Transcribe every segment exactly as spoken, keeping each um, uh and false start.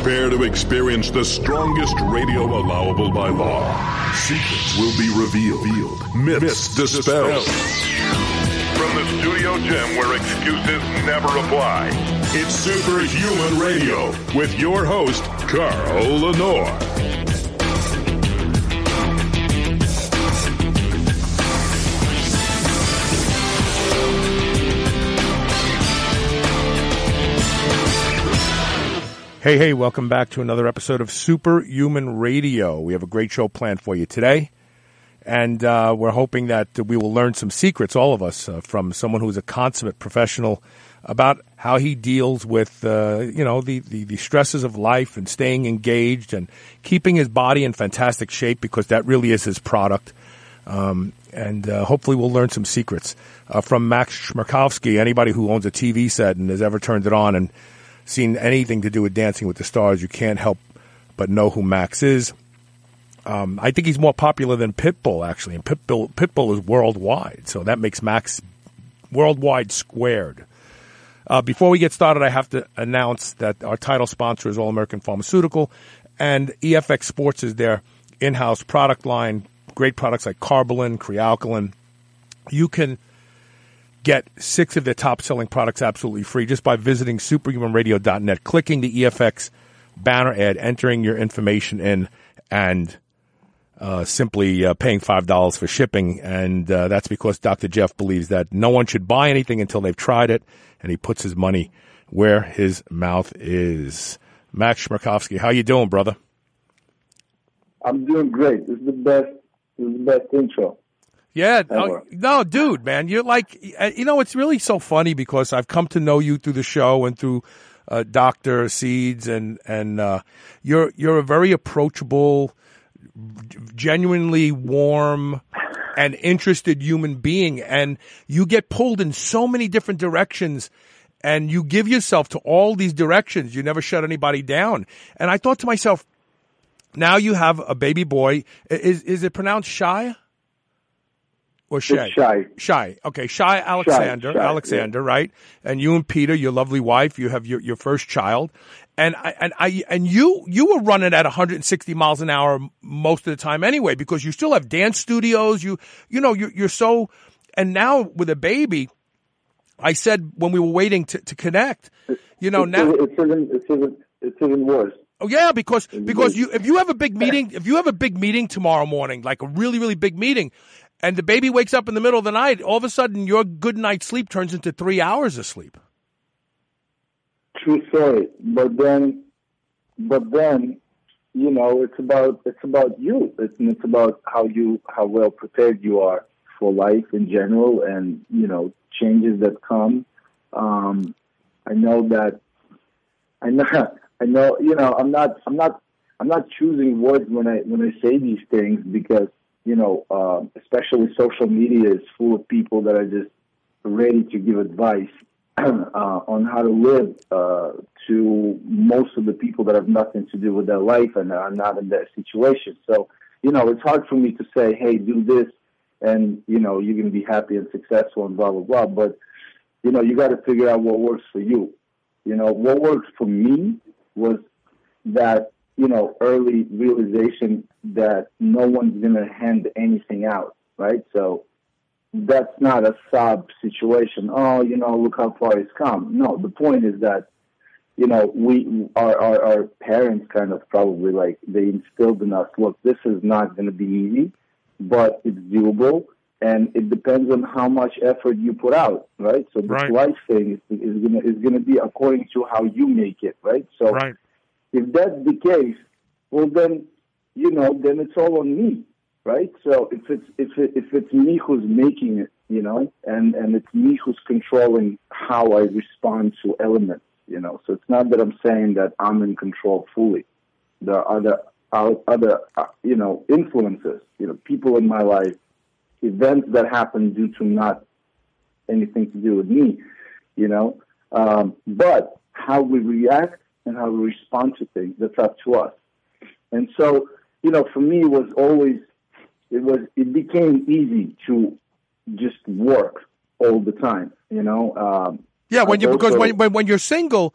Prepare to experience the strongest radio allowable by law. Secrets will be revealed. Myths dispelled. From the studio gym where excuses never apply, it's Superhuman Radio with your host, Carl Lenore. Hey, hey, welcome back to another episode of Superhuman Radio. We have a great show planned for you today, and uh, we're hoping that we will learn some secrets, all of us, uh, from someone who's a consummate professional about how he deals with, uh, you know, the, the, the stresses of life and staying engaged and keeping his body in fantastic shape, because that really is his product. Um, and uh, hopefully we'll learn some secrets uh, from Max Schmerkowski. Anybody who owns a T V set and has ever turned it on and seen anything to do with Dancing with the Stars, you can't help but know who Max is. Um, I think he's more popular than Pitbull, actually, and Pitbull, Pitbull is worldwide, so that makes Max worldwide squared. Uh, before we get started, I have to announce that our title sponsor is All American Pharmaceutical, and E F X Sports is their in-house product line, great products like Carbolin, Crealkaline. You can get six of their top-selling products absolutely free just by visiting superhuman radio dot net, clicking the E F X banner ad, entering your information in, and uh, simply uh, paying five dollars for shipping. And uh, that's because Doctor Jeff believes that no one should buy anything until they've tried it, and he puts his money where his mouth is. Max Schmerkowski, how you doing, brother? I'm doing great. This is the best, this is the best intro. Yeah, no, no, dude, man, you're like, you know, it's really so funny because I've come to know you through the show and through uh, Doctor Seeds, and and uh, you're you're a very approachable, genuinely warm, and interested human being, and you get pulled in so many different directions, and you give yourself to all these directions. You never shut anybody down, and I thought to myself, now you have a baby boy. Is is it pronounced Shai? Or Shay? Shy. Shy. Okay, Shy Alexander. Shy, Shy, Alexander, yeah. right? And you and Peter, your lovely wife, you have your, your first child. And I, and I, and you, you were running at one hundred sixty miles an hour most of the time anyway, because you still have dance studios. You, you know, you're, you're so, and now with a baby, I said when we were waiting to, to connect, you know, it's, now. It's even, it's even, it's even worse. Oh yeah, because, because you, if you have a big meeting, if you have a big meeting tomorrow morning, like a really, really big meeting, and the baby wakes up in the middle of the night, all of a sudden your good night's sleep turns into three hours of sleep. True story. But then, but then, you know, it's about, it's about you. It's, it's about how you, how well prepared you are for life in general, and, you know, changes that come. Um, I know that, I know, I know, you know, I'm not, I'm not, I'm not choosing words when I, when I say these things, because, you know, uh, especially social media is full of people that are just ready to give advice uh, on how to live uh, to most of the people that have nothing to do with their life and are not in that situation. So, you know, it's hard for me to say, hey, do this, and, you know, you're going to be happy and successful and blah, blah, blah. But, you know, you got to figure out what works for you. You know, what worked for me was that, you know, early realization that no one's going to hand anything out, right? So that's not a sob situation. Oh, you know, look how far it's come. No, the point is that, you know, we, our, our, our parents kind of probably like, they instilled in us, look, this is not going to be easy, but it's doable. And it depends on how much effort you put out, right? So this right. life thing is, is going to is going to be according to how you make it, right? So right. if that's the case, well then, you know, then it's all on me, right? So if it's if it, if it's me who's making it, you know, and and it's me who's controlling how I respond to elements, you know. So it's not that I'm saying that I'm in control fully. There are other other uh, you know, influences, you know, people in my life, events that happen due to not anything to do with me, you know. Um, but how we react and how we respond to things, that's up to us. And so, you know, for me, it was always, it was, it became easy to just work all the time, you know. Um, yeah, when you, also, because when, when when you're single,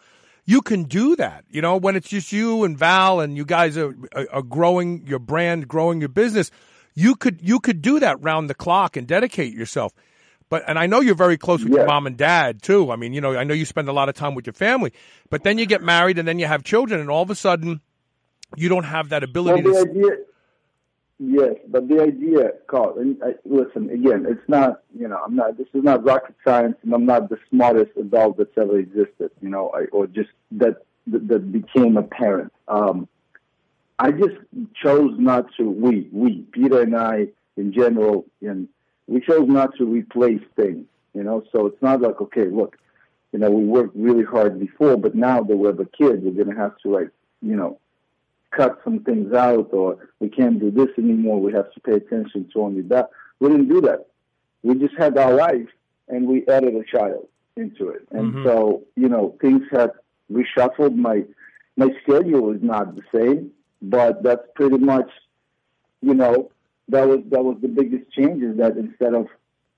you can do that. You know, when it's just you and Val and you guys are, are, are growing your brand, growing your business, you could you could do that round the clock and dedicate yourself. But and I know you're very close with yeah. your mom and dad too. I mean, you know, I know you spend a lot of time with your family. But then you get married and then you have children, and all of a sudden, you don't have that ability well, the to. Idea, yes, but the idea, Carl. And I, listen, again, it's not. You know, I'm not. This is not rocket science, and I'm not the smartest adult that's ever existed. You know, I, or just that, that that became a parent. Um, I just chose not to. We, we, Peter and I, in general, and we chose not to replace things. You know, so it's not like, okay, look, you know, we worked really hard before, but now that we have a kid, we're going to have to, like, you know, cut some things out, or we can't do this anymore. We have to pay attention to only that. We didn't do that. We just had our life, and we added a child into it. And mm-hmm. so, you know, things have reshuffled. My my schedule is not the same, but that's pretty much, you know, that was that was the biggest change, is that instead of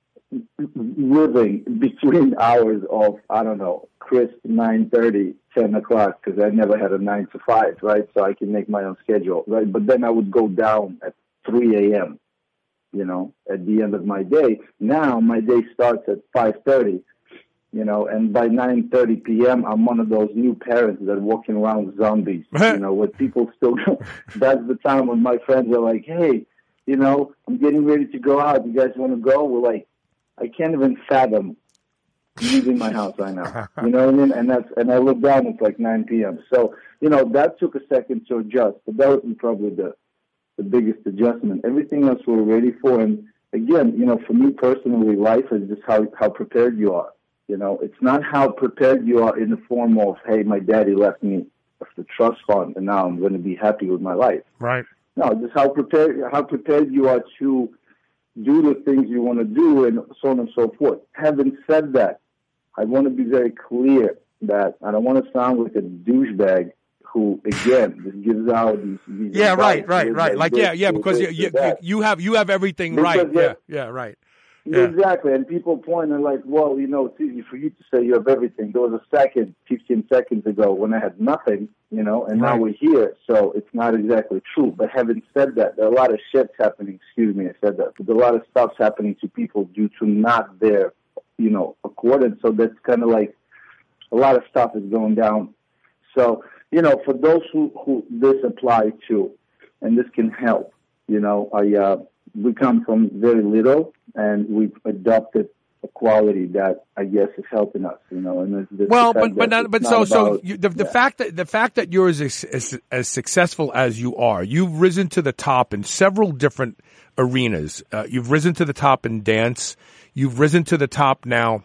living between hours of, I don't know, crisp nine thirty, ten o'clock, because I never had a nine to five, right? So I can make my own schedule, right? But then I would go down at three a.m., you know, at the end of my day. Now my day starts at five thirty, you know, and by nine thirty p.m., I'm one of those new parents that are walking around with zombies, you know, where people still go. That's the time when my friends are like, hey, you know, I'm getting ready to go out. You guys want to go? We're like, I can't even fathom leaving my house right now. You know what I mean? And that's and I look down, it's like nine p.m. So, you know, that took a second to adjust, but that was probably the the biggest adjustment. Everything else we're ready for. And again, you know, for me personally, life is just how how prepared you are. You know, it's not how prepared you are in the form of, hey, my daddy left me the trust fund, and now I'm going to be happy with my life. Right. No, just how prepared how prepared you are to do the things you want to do, and so on and so forth. Having said that, I want to be very clear that I don't want to sound like a douchebag who, again, just gives out these. these yeah, right, right, right. Like, yeah, yeah, because you, you, you have you have everything because right. Yeah, yeah, right. Yeah. Exactly, and people point and like, well, you know, it's easy for you to say you have everything. There was a second, fifteen seconds ago, when I had nothing, you know, and right. now we're here, so it's not exactly true. But having said that, there are a lot of shit's happening, excuse me, I said that, but there are a lot of stuff's happening to people due to not their, you know, accordance, so that's kind of like, a lot of stuff is going down. So, you know, for those who, who this applies to, and this can help, you know, I, uh, we come from very little, and we've adopted a quality that I guess is helping us, you know. And it's, it's well, but but not, but so about, so you, the the yeah. fact that the fact that you're as, as as successful as you are, you've risen to the top in several different arenas. Uh, you've risen to the top in dance. You've risen to the top now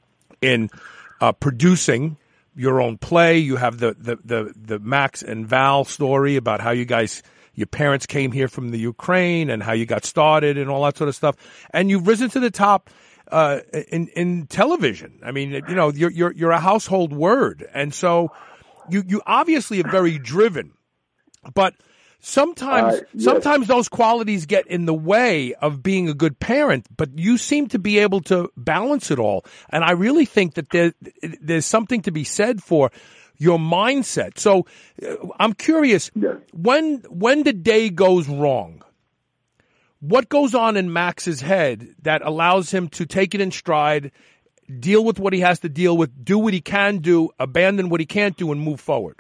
in uh, producing your own play. You have the, the the the Max and Val story about how you guys. Your parents came here from the Ukraine and how you got started and all that sort of stuff. And you've risen to the top uh, in in television. I mean, you know, you're you're you're a household word, and so you you obviously are very driven. But sometimes uh, yes. sometimes those qualities get in the way of being a good parent. But you seem to be able to balance it all. And I really think that there there's something to be said for your mindset. So uh, I'm curious, yes. when when the day goes wrong, what goes on in Max's head that allows him to take it in stride, deal with what he has to deal with, do what he can do, abandon what he can't do, and move forward?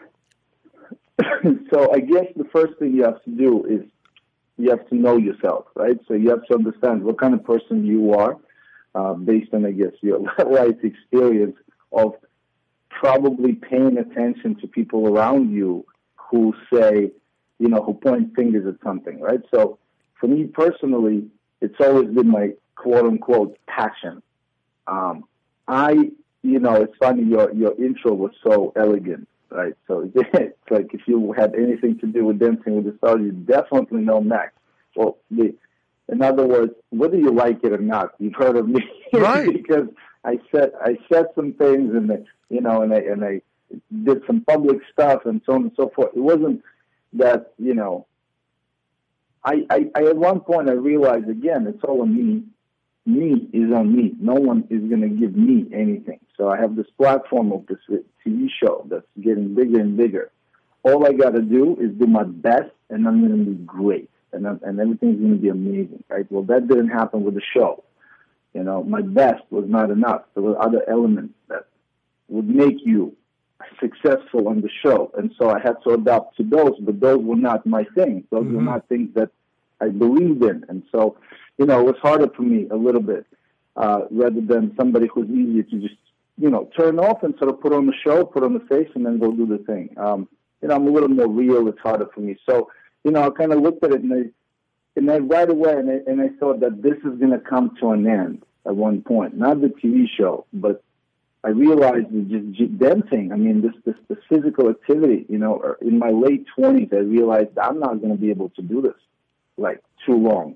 So I guess the first thing you have to do is you have to know yourself, right? So you have to understand what kind of person you are uh, based on, I guess, your life experience of probably paying attention to people around you who say, you know, who point fingers at something, right? So for me personally, it's always been my quote-unquote passion. Um, I, you know, it's funny, your your intro was so elegant, right? So it's like if you had anything to do with Dancing with the Stars, you definitely know Max. Well, the, in other words, whether you like it or not, you've heard of me. Right. Because I said I said some things and they, you know, and I and I did some public stuff and so on and so forth. It wasn't that, you know. I, I, I at one point I realized again it's all on me, me is on me. No one is going to give me anything. So I have this platform of this T V show that's getting bigger and bigger. All I got to do is do my best, and I'm going to be great, and I'm, and everything's going to be amazing, right? Well, that didn't happen with the show. You know, my best was not enough. There were other elements that would make you successful on the show, and so I had to adapt to those, but those were not my thing. Those mm-hmm. were not things that I believed in, and so, you know, it was harder for me a little bit, uh, rather than somebody who's easier to just, you know, turn off and sort of put on the show, put on the face, and then go do the thing. Um, you know, I'm a little more real. It's harder for me. So, you know, I kind of looked at it, and I, and then right away, and I, and I thought that this is going to come to an end at one point. Not the T V show, but I realized that just dancing. I mean, this, this, this physical activity, you know, in my late twenties, I realized I'm not going to be able to do this, like, too long.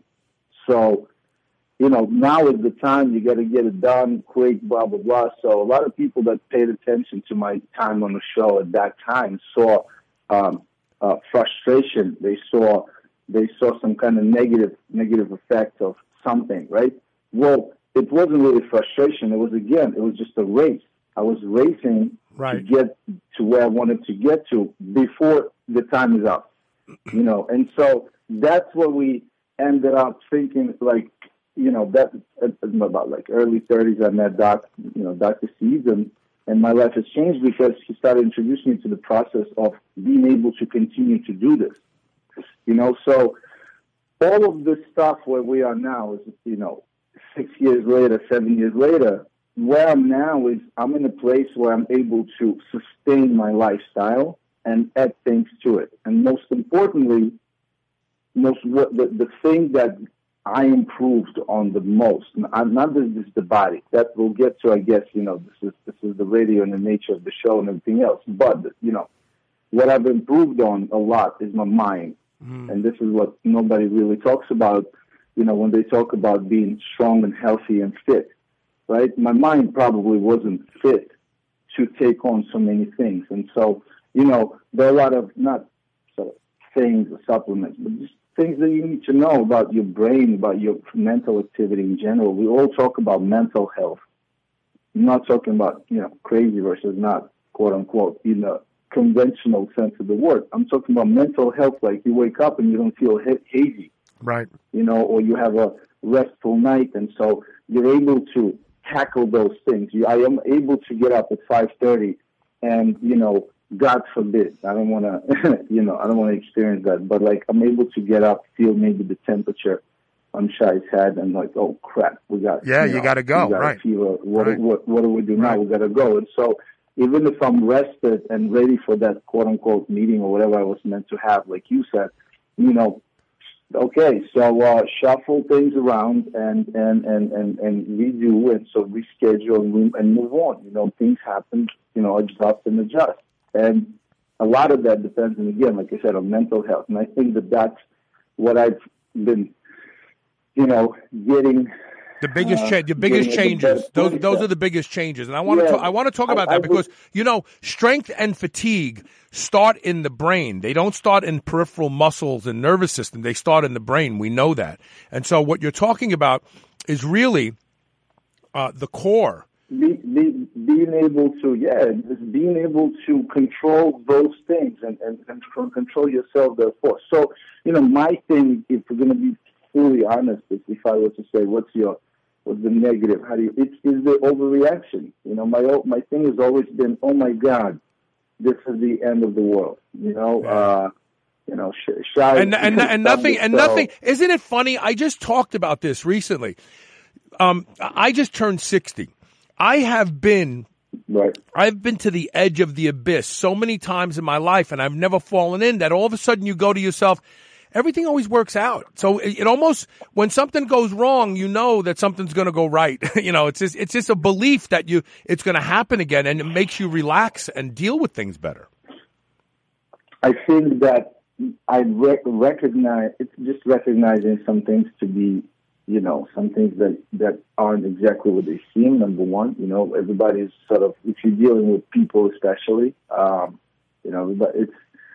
So, you know, now is the time. You got to get it done quick, blah, blah, blah. So a lot of people that paid attention to my time on the show at that time saw um, uh, frustration. They saw they saw some kind of negative negative effect of something, right? Well, it wasn't really frustration. It was, again, it was just a race. I was racing right. to get to where I wanted to get to before the time is up, you know. And so that's what we ended up thinking, like, you know, that about like early thirties, I met Doc, you know, Doctor Seeds, and, and my life has changed because he started introducing me to the process of being able to continue to do this, you know. So all of this stuff where we are now is, you know, six years later, seven years later, where I'm now is I'm in a place where I'm able to sustain my lifestyle and add things to it. And most importantly, most what the, the thing that I improved on the most, not, not just the body, that we'll get to, I guess, you know, this is this is the radio and the nature of the show and everything else. But, you know, what I've improved on a lot is my mind. Mm. And this is what nobody really talks about, you know, when they talk about being strong and healthy and fit, right? My mind probably wasn't fit to take on so many things. And so, you know, there are a lot of, not sort of things or supplements, but just things that you need to know about your brain, about your mental activity in general. We all talk about mental health. I'm not talking about, you know, crazy versus not, quote unquote, in the conventional sense of the word. I'm talking about mental health, like you wake up and you don't feel ha- hazy. Right. You know, or you have a restful night, and so you're able to tackle those things. You, I am able to get up at five thirty and, you know, God forbid, I don't want to, you know, I don't want to experience that, but like I'm able to get up, feel maybe the temperature on Shai's head, and like, oh crap, we got, yeah, you, you know, got to go, got right? Fever. What, right. what, what do we do right. now? We got to go. And so even if I'm rested and ready for that quote unquote meeting or whatever I was meant to have, like you said, you know, okay, so uh, shuffle things around and and, and, and, and redo, and so reschedule and, and move on. You know, things happen, you know, adjust and adjust. And a lot of that depends, and again, like I said, on mental health. And I think that that's what I've been, you know, getting. The biggest uh, change, the biggest changes. Those, those are the biggest changes, and I want yeah, to, I want to talk about I, that I because would, you know, strength and fatigue start in the brain. They don't start in peripheral muscles and nervous system. They start in the brain. We know that, and so what you're talking about is really uh, the core. Be, be, being able to, yeah, just being able to control those things and, and, and control yourself, therefore. So, you know, my thing, if we're going to be fully honest, is if I were to say, what's your, what's the negative? How do you, it's, is the overreaction. You know, my my thing has always been, oh my God, this is the end of the world. You know, yeah. uh, you know, sh- shy. And, and, and nothing, and nothing, isn't it funny? I just talked about this recently. Um, I just turned sixty. I have been, right. I've been to the edge of the abyss so many times in my life, and I've never fallen in that all of a sudden you go to yourself, everything always works out. So it, it almost, when something goes wrong, you know that something's going to go right. You know, it's just, it's just a belief that you, it's going to happen again, and it makes you relax and deal with things better. I think that I rec- recognize, it's just recognizing some things to be, you know, some things that, that aren't exactly what they seem, number one. You know, everybody's sort of, if you're dealing with people especially, um, you know, but it's,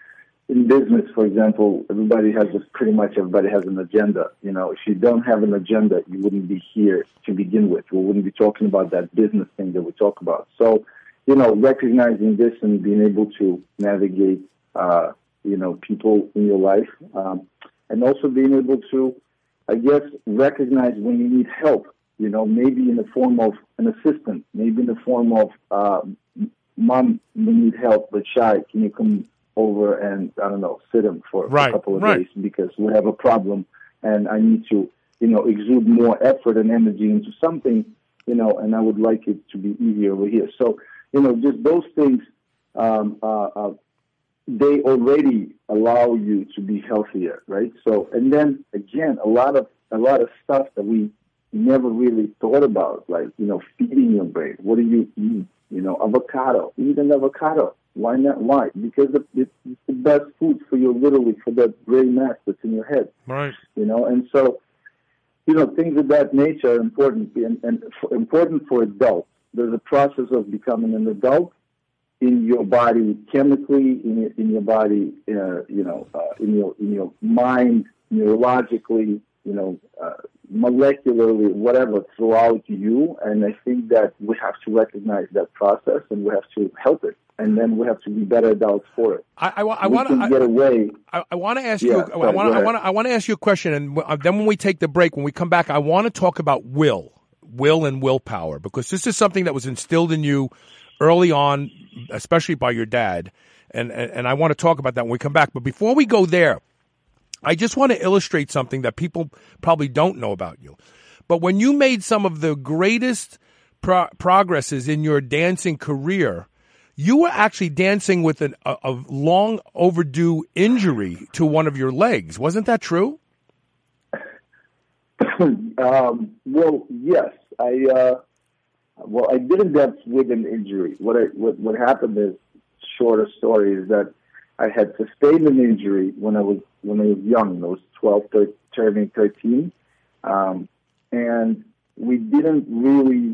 in business, for example, everybody has this, pretty much everybody has an agenda. You know, if you don't have an agenda, you wouldn't be here to begin with. We wouldn't be talking about that business thing that we talk about. So, you know, recognizing this and being able to navigate, uh, you know, people in your life, um, and also being able to, I guess, recognize when you need help, you know, maybe in the form of an assistant, maybe in the form of, uh, Mom, we need help, but Shai, can you come over and, I don't know, sit him for, right, for a couple of right. days because we have a problem and I need to, you know, exude more effort and energy into something, you know, and I would like it to be easier over here. So, you know, just those things, um, uh, uh, they already allow you to be healthier, right? So, and then again, a lot of, a lot of stuff that we never really thought about, like, you know, feeding your brain. What do you eat? You know, avocado, eat an avocado. Why not? Why? Because it's the best food for you, literally, for that gray mass that's in your head. Right. You know, and so, you know, things of that nature are important, and, and for, important for adults. There's a process of becoming an adult in your body, chemically, in your, in your body, uh, you know, uh, in your in your mind, neurologically, you know, uh, molecularly, whatever, throughout you. And I think that we have to recognize that process and we have to help it. And then we have to be better adults for it. I, I, I we want to get away. I, I want to ask yeah, you. I sorry, want. I want. I want to ask you a question, and then when we take the break, when we come back, I want to talk about will, will, and willpower, because this is something that was instilled in you early on, especially by your dad. And and, and I want to talk about that when we come back. But before we go there, I just want to illustrate something that people probably don't know about you. But when you made some of the greatest pro- progresses in your dancing career, you were actually dancing with an, a, a long overdue injury to one of your legs. Wasn't that true? um, well, yes. I uh, well, I didn't dance with an injury. What I, what what happened is, shorter story, is that I had sustained an injury when I was when I was young. I was twelve, thirteen, turning thirteen, um, and we didn't really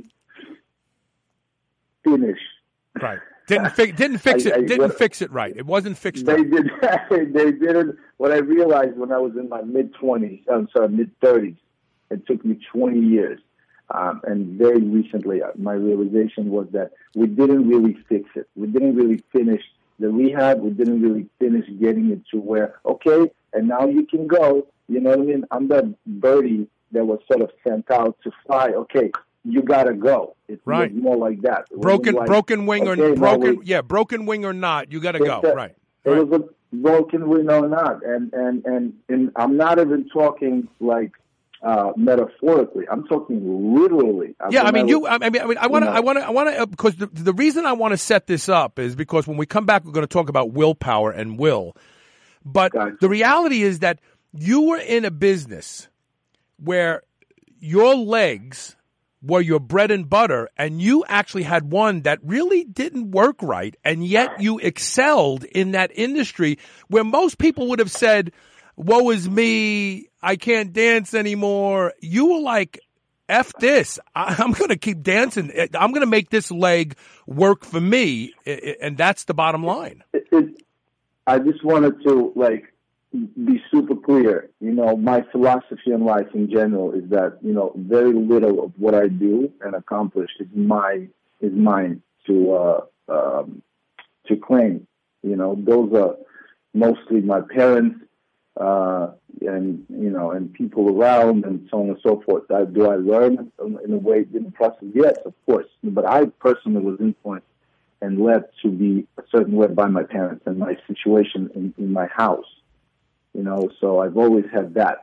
finish. Right. Didn't fi- didn't fix I, it. I, didn't what, fix it right. It wasn't fixed. They right. did. They didn't. What I realized when I was in my mid twenties, I'm sorry, mid thirties, it took me twenty years, um, and very recently, my realization was that we didn't really fix it. We didn't really finish the rehab. We didn't really finish getting it to where, okay, and now you can go. You know what I mean? I'm that birdie that was sort of sent out to fly. Okay, you gotta go. It right. was more like that. It broken, like, broken wing okay, or broken, we, yeah, broken wing or not, you gotta go. A, right. It right. was a broken wing or not, and and and and I'm not even talking like uh, metaphorically. I'm talking literally. Yeah, I mean, I was, you. I mean, I mean, I want to, I want to, I want to, because the, the reason I want to set this up is because when we come back, we're going to talk about willpower and will. But gotcha. The reality is that you were in a business where your legs were your bread and butter, and you actually had one that really didn't work right, and yet you excelled in that industry where most people would have said, woe is me, I can't dance anymore. You were like, F this, I, I'm going to keep dancing. I'm going to make this leg work for me, and that's the bottom line. It, it, I just wanted to, like, be super clear. You know, my philosophy in life in general is that, you know, very little of what I do and accomplish is my is mine to uh, um, to claim. You know, those are mostly my parents uh, and you know and people around and so on and so forth. I, do I learn in a way in the process? Yes, of course. But I personally was influenced and led to be a certain way by my parents and my situation in, in my house. You know, so I've always had that.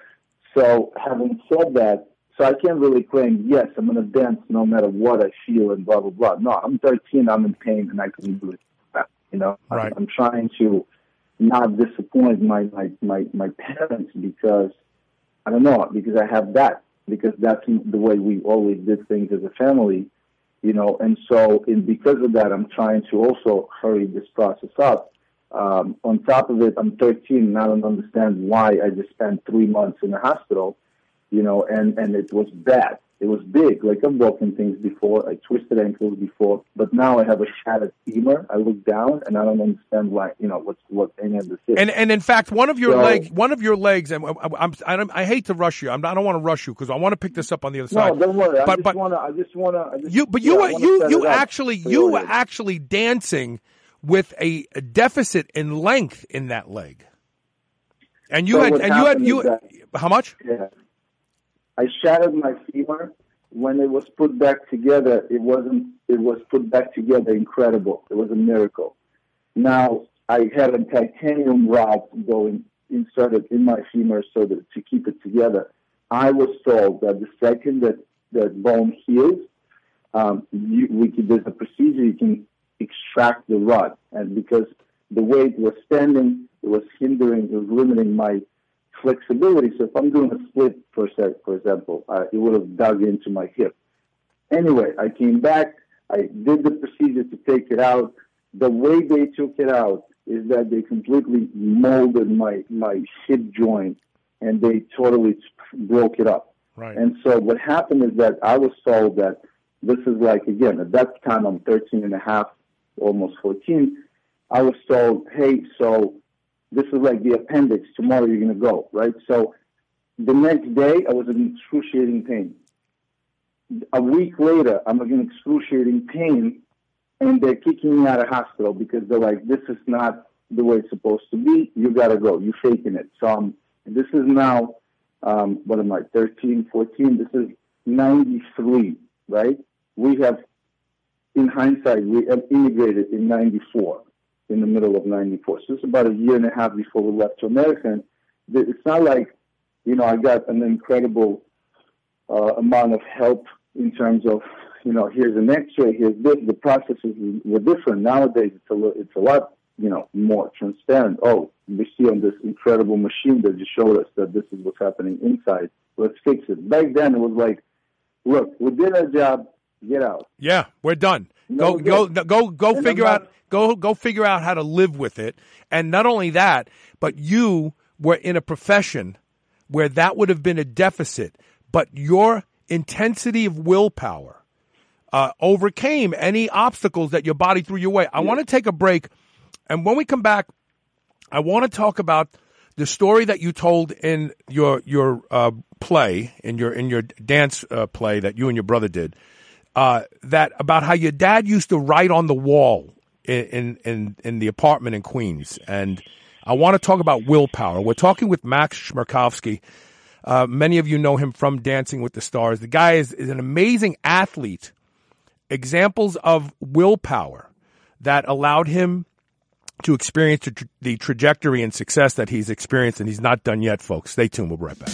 So having said that, so I can't really claim, yes, I'm going to dance no matter what I feel and blah, blah, blah. No, I'm thirteen, I'm in pain, and I can do it. You know, right. I'm trying to not disappoint my, my, my, my parents because, I don't know, because I have that, because that's the way we always did things as a family, you know, and so in, because of that, I'm trying to also hurry this process up. Um, on top of it, I'm thirteen and I don't understand why I just spent three months in the hospital, you know, and, and it was bad. It was big. Like, I've broken things before. I twisted ankles before. But now I have a shattered femur. I look down, and I don't understand why, you know, what's what any of this is. And, and in fact, one of your so, leg, one of your legs, and I'm, I, don't, I hate to rush you. I'm, I don't want to rush you because I want to pick this up on the other no, side. No, don't worry. I but, just but, want to, I just want to. You, but you, yeah, you, you actually, you were actually dancing with a, a deficit in length in that leg. And you so had, and you had, you, that, how much? Yeah. I shattered my femur. When it was put back together, it wasn't, it was put back together incredible. It was a miracle. Now, I had a titanium rod going inserted in my femur so that to keep it together. I was told that the second that that bone heals, um, you, we could, there's a procedure you can extract the rod, and because the way it was standing, it was hindering, it was limiting my flexibility. So if I'm doing a split, for for example, uh, it would have dug into my hip. Anyway, I came back. I did the procedure to take it out. The way they took it out is that they completely molded my, my hip joint, and they totally broke it up. Right. And so what happened is that I was told that this is like, again, at that time I'm thirteen and a half, almost fourteen. I was told, hey, so this is like the appendix. Tomorrow you're going to go, right? So the next day I was in excruciating pain. A week later, I'm in excruciating pain, and they're kicking me out of hospital because they're like, this is not the way it's supposed to be. You got to go. You're faking it. So um, this is now, um, what am I, thirteen, fourteen? This is ninety-three, right? We have, in hindsight, we have immigrated in ninety-four, in the middle of ninety-four. So it's about a year and a half before we left to America. And it's not like, you know, I got an incredible uh, amount of help in terms of, you know, here's an X-ray, here's this. The processes were different. Nowadays, it's a, it's a lot, you know, more transparent. Oh, we see on this incredible machine that just showed us that this is what's happening inside. Let's fix it. Back then, it was like, look, we did our job. Get out. Yeah, we're done. No, go, go, go, go. Figure out. Go, go. Figure out how to live with it. And not only that, but you were in a profession where that would have been a deficit, but your intensity of willpower uh, overcame any obstacles that your body threw your way. I yeah. want to take a break, and when we come back, I want to talk about the story that you told in your your uh, play, in your in your dance uh, play that you and your brother did. Uh, that about how your dad used to write on the wall in, in, in the apartment in Queens. And I want to talk about willpower. We're talking with Max Chmerkovskiy. Uh, many of you know him from Dancing with the Stars. The guy is, is an amazing athlete. Examples of willpower that allowed him to experience the, tra- the trajectory and success that he's experienced, and he's not done yet, folks. Stay tuned. We'll be right back.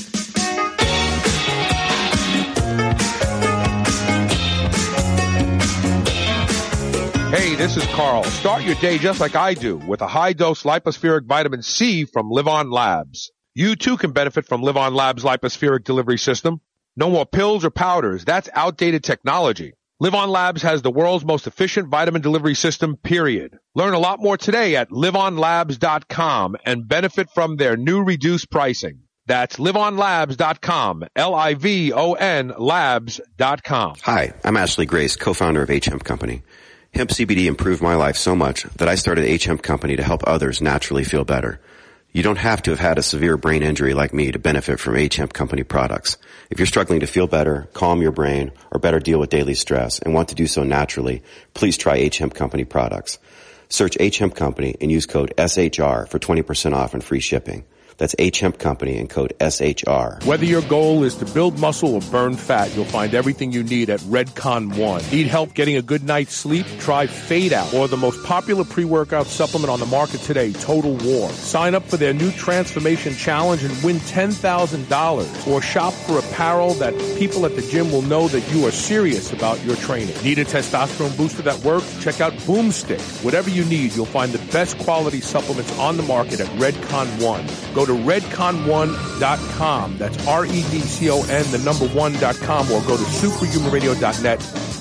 Hey, this is Carl. Start your day just like I do with a high-dose lipospheric vitamin C from Live On Labs. You too can benefit from Live On Labs' lipospheric delivery system. No more pills or powders. That's outdated technology. Live On Labs has the world's most efficient vitamin delivery system, period. Learn a lot more today at live on labs dot com and benefit from their new reduced pricing. That's live on labs dot com, L I V O N labs dot com. Hi, I'm Ashley Grace, co-founder of H Hemp Company. Hemp C B D improved my life so much that I started H Hemp Company to help others naturally feel better. You don't have to have had a severe brain injury like me to benefit from H Hemp Company products. If you're struggling to feel better, calm your brain, or better deal with daily stress and want to do so naturally, please try H Hemp Company products. Search H Hemp Company and use code S H R for twenty percent off and free shipping. That's H Hemp Company and code S H R. Whether your goal is to build muscle or burn fat, you'll find everything you need at Redcon One. Need help getting a good night's sleep? Try Fade Out, or the most popular pre-workout supplement on the market today, Total War. Sign up for their new Transformation Challenge and win ten thousand dollars. Or shop for apparel that people at the gym will know that you are serious about your training. Need a testosterone booster that works? Check out Boomstick. Whatever you need, you'll find the best quality supplements on the market at Redcon One. Go to redcon one dot com. That's R E D C O N, the number one dot com, or go to superhuman radio dot net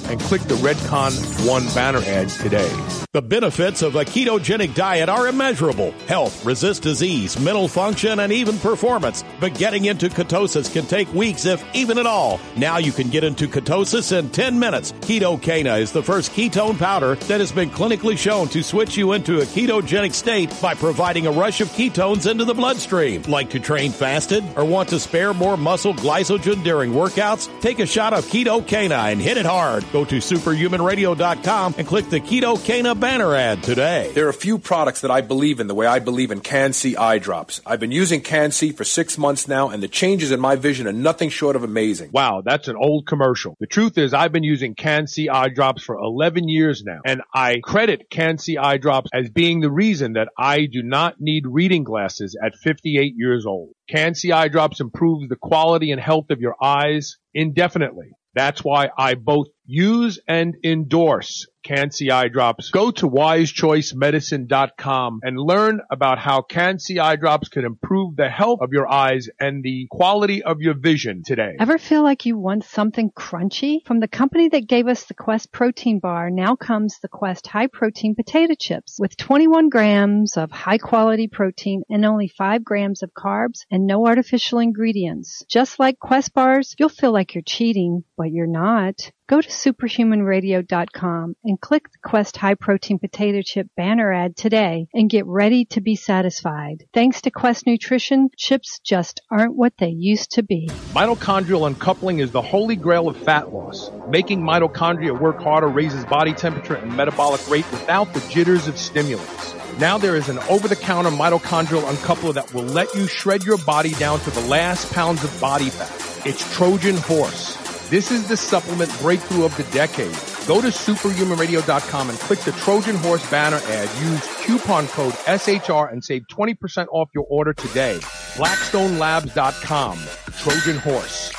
and click the Redcon one banner ad today. The benefits of a ketogenic diet are immeasurable. Health, resist disease, mental function, and even performance. But getting into ketosis can take weeks, if even at all. Now you can get into ketosis in ten minutes. Ketocana is the first ketone powder that has been clinically shown to switch you into a ketogenic state by providing a rush of ketones into the bloodstream. Like to train fasted or want to spare more muscle glycogen during workouts? Take a shot of Ketocana and hit it hard. Go to superhuman radio dot com and click the Ketocana banner ad today. There are a few products that I believe in the way I believe in Can-C eye drops. I've been using Can-C for six months now, and the changes in my vision are nothing short of amazing. Wow, that's an old commercial. The truth is I've been using Can-C eye drops for eleven years now, and I credit Can-C eye drops as being the reason that I do not need reading glasses at fifty-eight years old. Can-C eye drops improves the quality and health of your eyes indefinitely. That's why I both use and endorse Can-C eye drops. Go to wise choice medicine dot com and learn about how Can-C eye drops can improve the health of your eyes and the quality of your vision today. Ever feel like you want something crunchy? From the company that gave us the Quest protein bar, now comes the Quest high protein potato chips with twenty-one grams of high quality protein and only five grams of carbs and no artificial ingredients. Just like Quest bars, you'll feel like you're cheating, but you're not. Go to superhuman radio dot com and click the Quest High Protein Potato Chip banner ad today and get ready to be satisfied. Thanks to Quest Nutrition, chips just aren't what they used to be. Mitochondrial uncoupling is the holy grail of fat loss. Making mitochondria work harder raises body temperature and metabolic rate without the jitters of stimulants. Now there is an over-the-counter mitochondrial uncoupler that will let you shred your body down to the last pounds of body fat. It's Trojan Horse. This is the supplement breakthrough of the decade. Go to superhuman radio dot com and click the Trojan Horse banner ad. Use coupon code S H R and save twenty percent off your order today. blackstone labs dot com. Trojan Horse.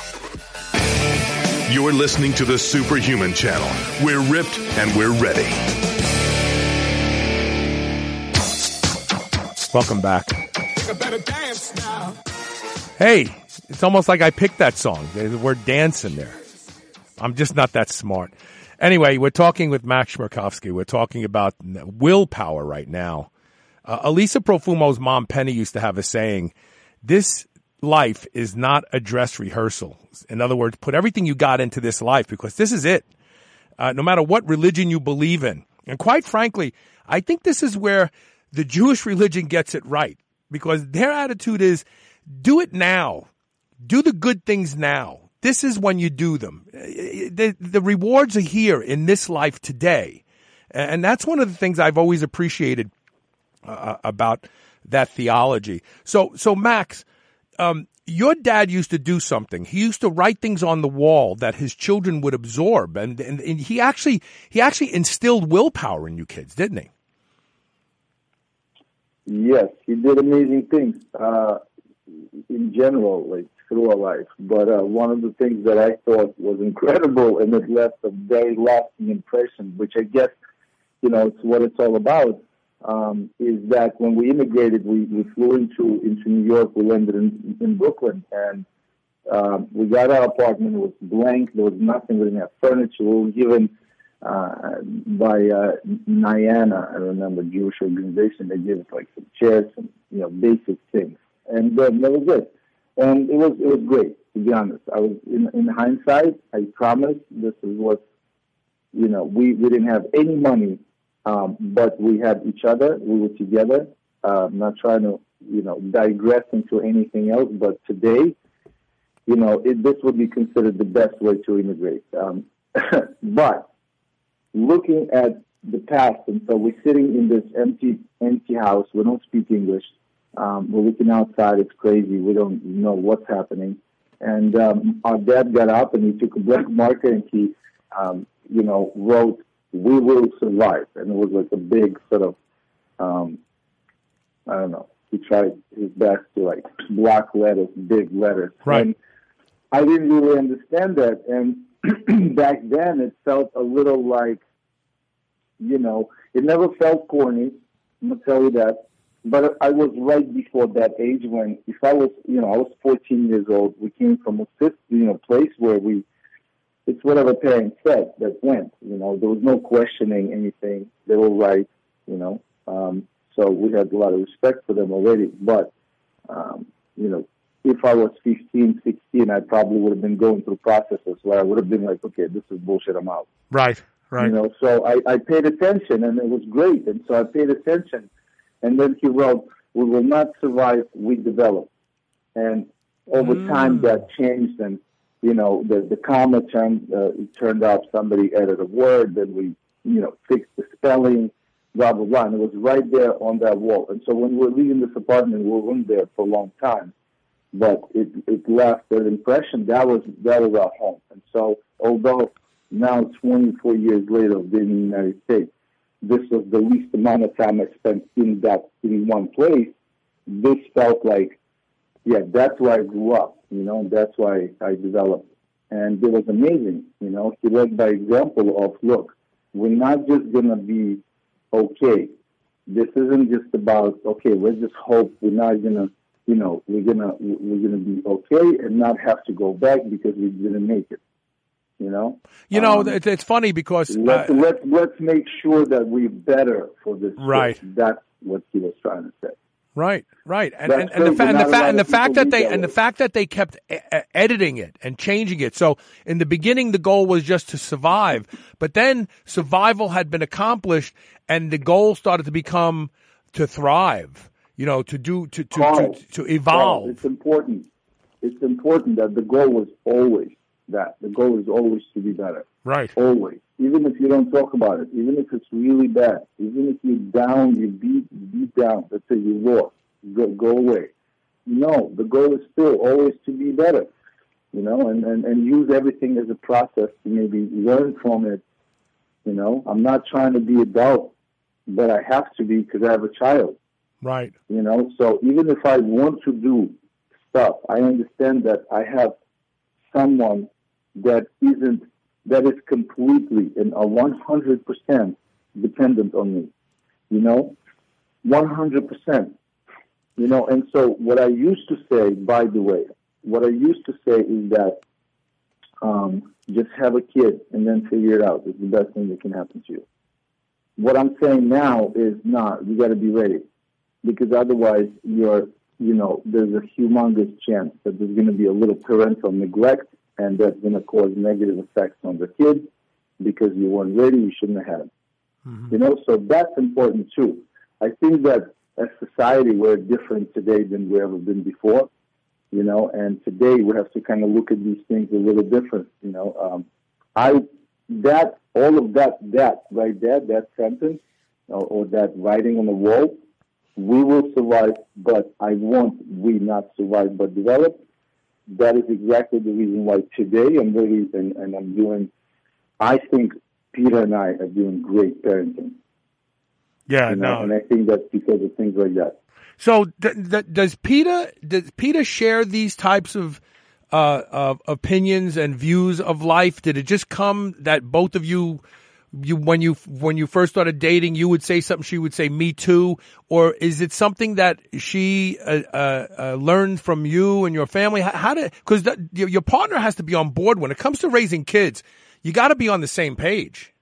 You're listening to the Superhuman Channel. We're ripped and we're ready. Welcome back. Hey, it's almost like I picked that song. There's the word dance in there. I'm just not that smart. Anyway, we're talking with Max Schmerkowski. We're talking about willpower right now. Uh, Elisa Profumo's mom, Penny, used to have a saying, this life is not a dress rehearsal. In other words, put everything you got into this life because this is it. Uh, no matter what religion you believe in. And quite frankly, I think this is where the Jewish religion gets it right because their attitude is, do it now. Do the good things now. This is when you do them. The, the rewards are here in this life today. And that's one of the things I've always appreciated uh, about that theology. So, so Max, um, your dad used to do something. He used to write things on the wall that his children would absorb. And, and, and he actually, he actually instilled willpower in you kids, didn't he? Yes, he did amazing things. Uh, in general, like through our life. But uh, one of the things that I thought was incredible and it left a very lasting impression, which I guess, you know, it's what it's all about, um, is that when we immigrated, we, we flew into, into New York, we landed in, in Brooklyn, and uh, we got our apartment, it was blank, there was nothing, we didn't have furniture, we were given uh, by uh, Nyana, I remember, Jewish organization, they gave us like some chairs and, you know, basic things. And uh, that was it. And it was it was great, to be honest. I was in, in hindsight, I promise this is what, you know, we, we didn't have any money, um, but we had each other. We were together. Uh, I'm not trying to, you know, digress into anything else, but today, you know, it, this would be considered the best way to immigrate. Um, but looking at the past, and so we're sitting in this empty empty house. We don't speak English. Um, we're looking outside. It's crazy. We don't know what's happening. And um, our dad got up and he took a black marker and he, um, you know, wrote, "We will survive." And it was like a big sort of, um, I don't know. He tried his best to like block letters, big letters. Right. And I didn't really understand that. And back then it felt a little like, you know, it never felt corny. I'm going to tell you that. But I was right before that age when, if I was, you know, I was fourteen years old. We came from a fifth, you know, place where we, it's whatever parents said that went. You know, there was no questioning anything. They were right. You know, um, so we had a lot of respect for them already. But um, you know, if I was fifteen, sixteen, I probably would have been going through processes where I would have been like, okay, this is bullshit. I'm out. Right. Right. You know, so I, I paid attention, and it was great. And so I paid attention. And then he wrote, "We will not survive, we develop." And over Mm. time, that changed, and you know, the the comma turned uh, it turned out somebody added a word, then we you know fixed the spelling, blah blah blah, and it was right there on that wall. And so when we were leaving this apartment, we were in there for a long time, but it it left that impression. That was that was our home. And so although now twenty-four years later of being in the United States, this was the least amount of time I spent in that in one place. This felt like, yeah, that's where I grew up, you know, that's why I developed. And it was amazing, you know. He led by example of, look, we're not just going to be okay. This isn't just about, okay, let's just hope we're not going to, you know, we're going to we're gonna be okay and not have to go back because we didn't make it. You know, you know, um, it's, it's funny because let's, uh, let's let's make sure that we're better for this. Right. Trip. That's what he was trying to say. Right, right, and That's and, and the crazy. fact and the Not a fact lot and the of people fact that read they that and the way. fact that they kept e- e- editing it and changing it. So in the beginning, the goal was just to survive, but then survival had been accomplished, and the goal started to become to thrive. You know, to do to to Carl, to, to evolve. Carl, it's important. It's important that the goal was always that. The goal is always to be better. Right. Always. Even if you don't talk about it, even if it's really bad, even if you're down, you beat beat down, let's say you lost, go go away. No, the goal is still always to be better, you know, and, and, and use everything as a process to maybe learn from it, you know. I'm not trying to be adult, but I have to be because I have a child, Right. you know. So even if I want to do stuff, I understand that I have someone that isn't that is completely and a one hundred percent dependent on me, you know, one hundred percent, you know. And so what I used to say, by the way, what I used to say is that um, just have a kid and then figure it out. It's the best thing that can happen to you. What I'm saying now is not, you got to be ready, because otherwise you're, you know, there's a humongous chance that there's going to be a little parental neglect, and that's going to cause negative effects on the kid because you weren't ready, you shouldn't have had. Mm-hmm. You know, so that's important too. I think that as society, we're different today than we've ever been before, you know, and today we have to kind of look at these things a little different, you know. Um, I, that, all of that, that right there, that sentence, or, or that writing on the wall, we will survive, but I want we not survive but develop. That is exactly the reason why today I'm really, and, and I'm doing, I think Peter and I are doing great parenting. Yeah, you know? no. And I think that's because of things like that. So th- th- does Peter does Peter share these types of uh, of opinions and views of life? Did it just come that both of you, you when you when you first started dating, you would say something, she would say "me too," or is it something that she uh, uh, uh, learned from you and your family? How, how did because your, your partner has to be on board when it comes to raising kids. You got to be on the same page.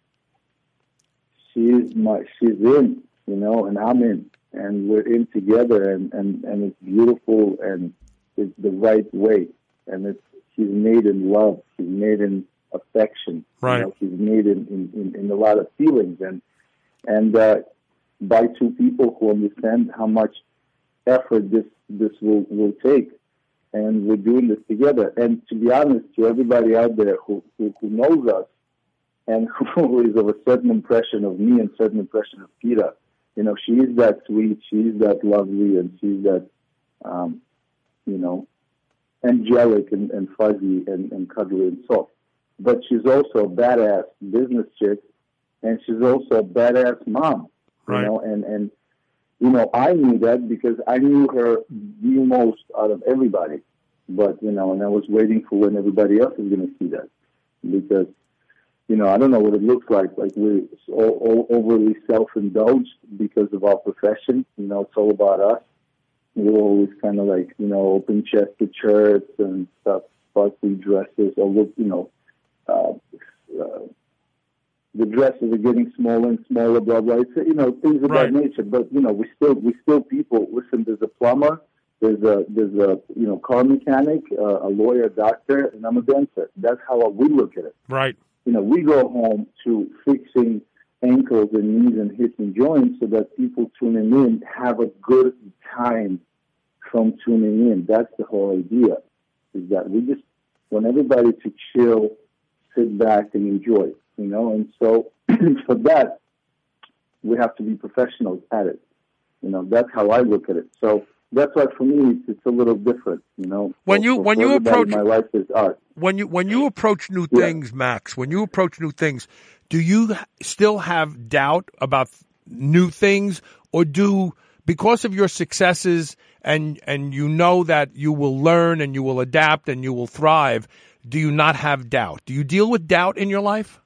She's my she's in, you know, and I'm in. And we're in together, and, and, and it's beautiful, and it's the right way. And it's she's made in love, she's made in affection, right? You know, she's made in, in, in a lot of feelings, and and uh, by two people who understand how much effort this this will, will take, and we're doing this together. And to be honest, to everybody out there who who, who knows us, and who is of a certain impression of me and certain impression of Peter. You know, she is that sweet, she is that lovely, and she's that, um, you know, angelic and, and fuzzy and, and cuddly and soft. But she's also a badass business chick, and she's also a badass mom. Right. You know, and, and, you know, I knew that because I knew her the most out of everybody. But, you know, and I was waiting for when everybody else is going to see that. Because, you know, I don't know what it looks like. Like we're all, all overly self-indulged because of our profession. You know, it's all about us. We're always kind of like, you know, open-chested shirts and stuff, sparkly dresses, or look, you know, uh, uh, the dresses are getting smaller and smaller, blah blah. It's, you know, things of Right. that nature. But you know, we still we still people. Listen, there's a plumber, there's a there's a you know car mechanic, uh, a lawyer, a doctor, and I'm a dentist. That's how we look at it. Right. You know, we go home to fixing ankles and knees and hips and joints so that people tuning in have a good time from tuning in. That's the whole idea, is that we just want everybody to chill, sit back, and enjoy, you know. And so for that, we have to be professionals at it. You know, that's how I look at it. So that's why for me, it's, it's a little different, you know. When For- you for when you everybody, approach my life is art. when you when you approach new Yeah. things, Max, when you approach new things, do you still have doubt about new things, or do, because of your successes and and you know that you will learn and you will adapt and you will thrive, do you not have doubt? Do you deal with doubt in your life?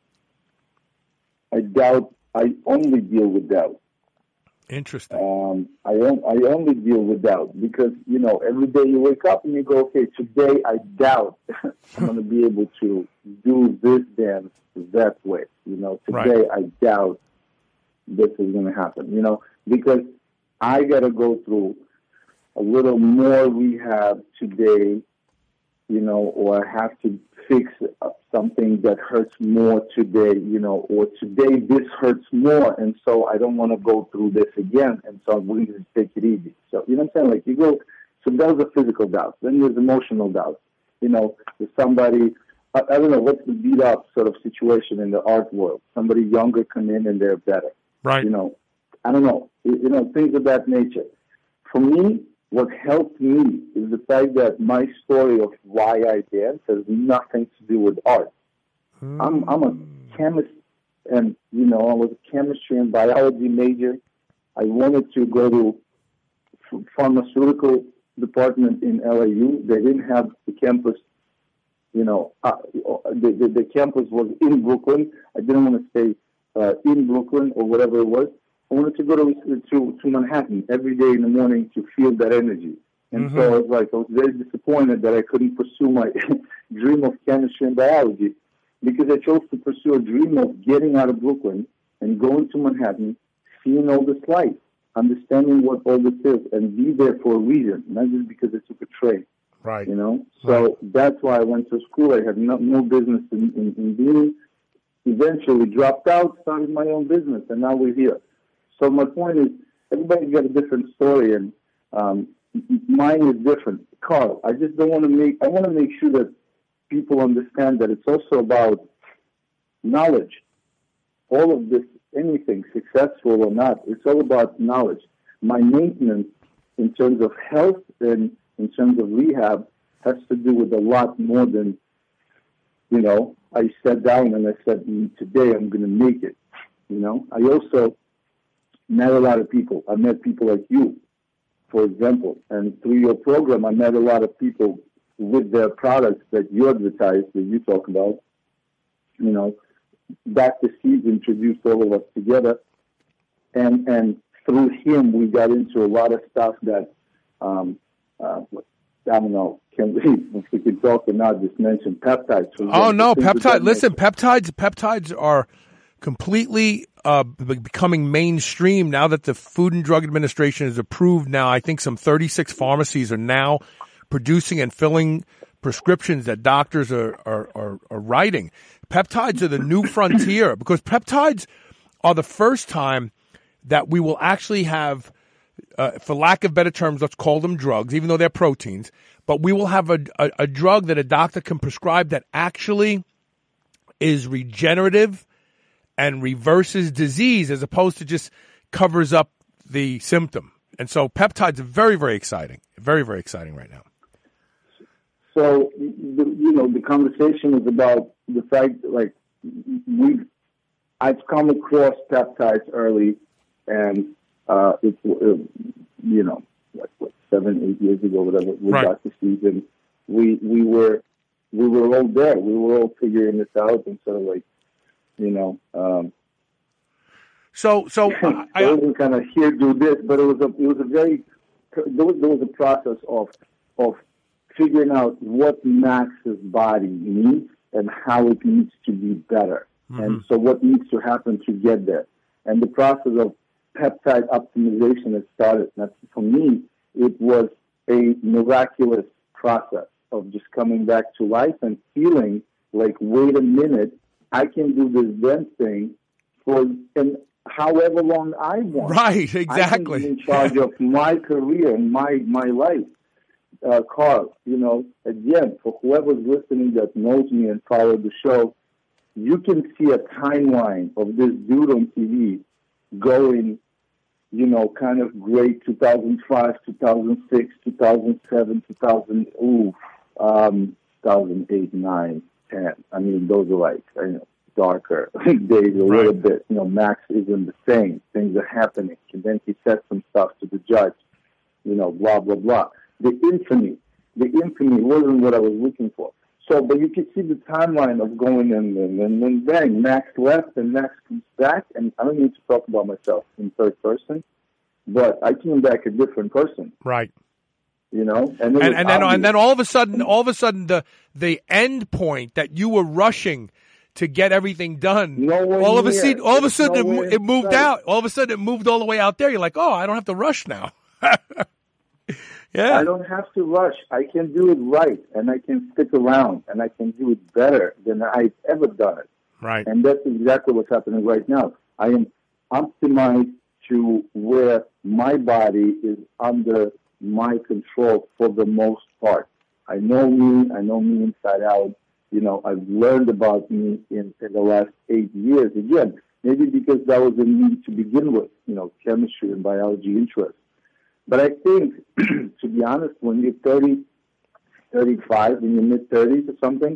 I doubt. I only deal with doubt. Interesting. Um, I, on, I only deal with doubt because, you know, every day you wake up and you go, okay, today I doubt I'm going to be able to do this dance that way. You know, today Right. I doubt this is going to happen, you know, because I got to go through a little more rehab today, you know, or I have to fix something that hurts more today, you know, or today this hurts more, and so I don't want to go through this again, and so I'm willing to take it easy. So, you know what I'm saying? Like, you go, so that was a physical doubt. Then there's emotional doubt. You know, there's somebody, I, I don't know, what's the beat-up sort of situation in the art world? Somebody younger come in and they're better. Right. You know, I don't know, you know, things of that nature. For me, what helped me is the fact that my story of why I dance has nothing to do with art. Mm. I'm I'm a chemist, and, you know, I was a chemistry and biology major. I wanted to go to pharmaceutical department in L A U. They didn't have the campus, you know, uh, the, the, the campus was in Brooklyn. I didn't want to stay uh, in Brooklyn or whatever it was. I wanted to go to, to to Manhattan every day in the morning to feel that energy. And mm-hmm. so I was like, I was very disappointed that I couldn't pursue my dream of chemistry and biology, because I chose to pursue a dream of getting out of Brooklyn and going to Manhattan, seeing all this life, understanding what all this is, and be there for a reason, not just because I took a train. Right. You know? So right. that's why I went to school. I had no, no business in, in, in being. Eventually dropped out, started my own business, and now we're here. So my point is, everybody's got a different story, and um, mine is different. Carl, I just don't want to make, I want to make sure that people understand that it's also about knowledge. All of this, anything, successful or not, it's all about knowledge. My maintenance in terms of health and in terms of rehab has to do with a lot more than, you know, I sat down and I said, today I'm going to make it. You know, I also met a lot of people. I met people like you, for example, and through your program, I met a lot of people with their products that you advertise, that you talk about. You know, Doctor Steve introduced all of us together, and and through him, we got into a lot of stuff that, um, uh, I don't know, can we, if we could talk or not, just mention peptides. Oh, no, peptides. Listen, peptides, peptides are completely uh, becoming mainstream now that the Food and Drug Administration has approved. Now, I think some thirty-six pharmacies are now producing and filling prescriptions that doctors are, are, are, are writing. Peptides are the new frontier, because peptides are the first time that we will actually have, uh, for lack of better terms, let's call them drugs, even though they're proteins, but we will have a, a, a drug that a doctor can prescribe that actually is regenerative and reverses disease, as opposed to just covers up the symptom. And so peptides are very, very exciting. Very, very exciting right now. So, the, you know, the conversation is about the fact that, like, we've, I've come across peptides early, and uh, it's, uh, you know, like, what, seven, eight years ago, whatever, with right. Doctor Steve, and we, we were, we were all there. We were all figuring this out, and sort of like, you know, um, so, so uh, I wasn't kind of here do this, but it was a, it was a very, there was, there was a process of, of figuring out what Max's body needs and how it needs to be better. Mm-hmm. And so what needs to happen to get there. And the process of peptide optimization has started. Now, for me, it was a miraculous process of just coming back to life and feeling like, wait a minute, I can do this damn thing for and however long I want. Right, exactly. I can be in charge of my career and my, my life. Uh, Carl, you know, again, for whoever's listening that knows me and followed the show, you can see a timeline of this dude on T V going, you know, kind of great two thousand five, two thousand six, two thousand seven, two thousand, ooh, um, two thousand eight, nine, ten. I mean, those are like, you know, darker days a right. little bit. You know, Max isn't the same. Things are happening. And then he said some stuff to the judge, you know, blah, blah, blah. The infamy, the infamy wasn't what I was looking for. So, but you can see the timeline of going and and, and then bang, Max left and Max comes back. And I don't need to talk about myself in third person, but I came back a different person. Right. You know, and and, and then and then all of a sudden, all of a sudden, the the end point that you were rushing to get everything done. Nowhere all of a near. sudden, all of a sudden, Nowhere it, it moved inside. out. All of a sudden, it moved all the way out there. You're like, oh, I don't have to rush now. Yeah. I don't have to rush. I can do it right, and I can stick around, and I can do it better than I've ever done it. Right. And that's exactly what's happening right now. I am optimized to where my body is under my control for the most part. I know me. I know me inside out. You know, I've learned about me in, in the last eight years. Again, maybe because that was in me to begin with, you know, chemistry and biology interest. But I think, to be honest, when you're thirty, thirty-five, in your mid-thirties or something,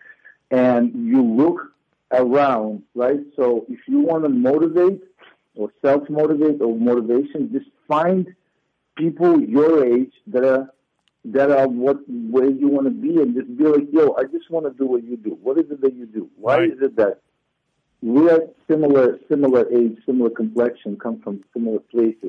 and you look around, right? So if you want to motivate or self-motivate or motivation, just find people your age that are that are what where you want to be, and just be like, yo, I just want to do what you do. What is it that you do? Why right. is it that we're similar, similar age, similar complexion, come from similar places?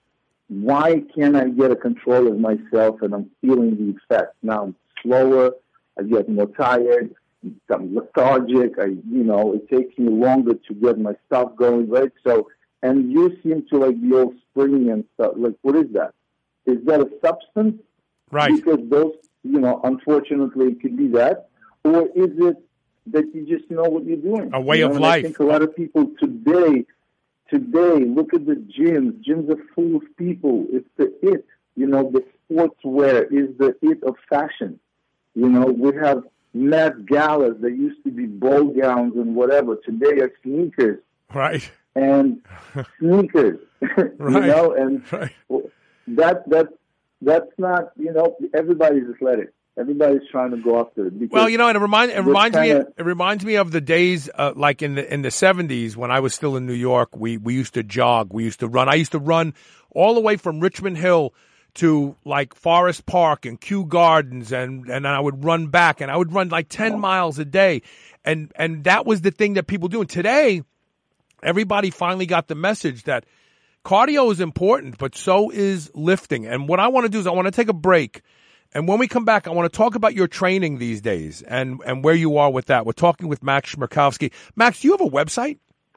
Why can't I get a control of myself and I'm feeling the effects? Now I'm slower, I get more tired, I'm lethargic, I, you know, it takes me longer to get my stuff going, right? So, and you seem to like be all springy and stuff. Like, what is that? Is that a substance? Right. Because those, you know, unfortunately it could be that. Or is it that you just know what you're doing? A way you know? of and life. I think a lot of people today, Today, look at the gyms. Gyms are full of people. It's the it. You know, the sportswear is the it of fashion. You know, we have Met galas that used to be ball gowns and whatever. Today are sneakers. Right. And sneakers. Right. You know, and right. that that that's not. You know, everybody's athletic. Everybody's trying to go after it. Well, you know, and it reminds it reminds kinda, me it reminds me of the days uh, like in the in the seventies when I was still in New York. We we used to jog, we used to run. I used to run all the way from Richmond Hill to like Forest Park and Kew Gardens, and and I would run back, and I would run like ten miles a day, and and that was the thing that people do. And today, everybody finally got the message that cardio is important, but so is lifting. And what I want to do is I want to take a break. And when we come back, I want to talk about your training these days and, and where you are with that. We're talking with Max Chmerkovskiy. Max, do you have a website?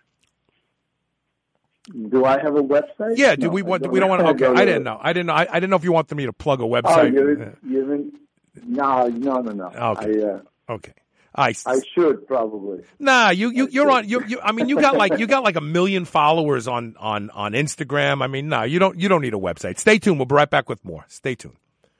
Do I have a website? Yeah. Do no, we want? don't We don't want. Okay. I I didn't know. I didn't know. I, I didn't know if you wanted me to plug a website. Oh, you're, you're in, no, no, no, no. Okay. I, uh, okay. I, I should probably. Nah, you you you're on. You, you I mean, you got like you got like a million followers on on on Instagram. I mean, no, you don't you don't need a website. Stay tuned. We'll be right back with more. Stay tuned.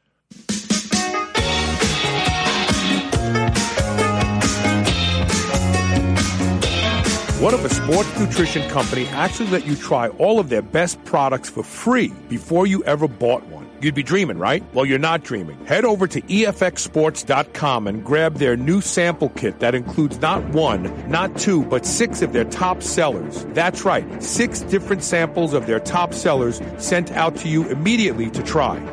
What if a sports nutrition company actually let you try all of their best products for free before you ever bought one? You'd be dreaming, right? Well, you're not dreaming. Head over to E F X sports dot com and grab their new sample kit that includes not one, not two, but six of their top sellers. That's right, six different samples of their top sellers sent out to you immediately to try.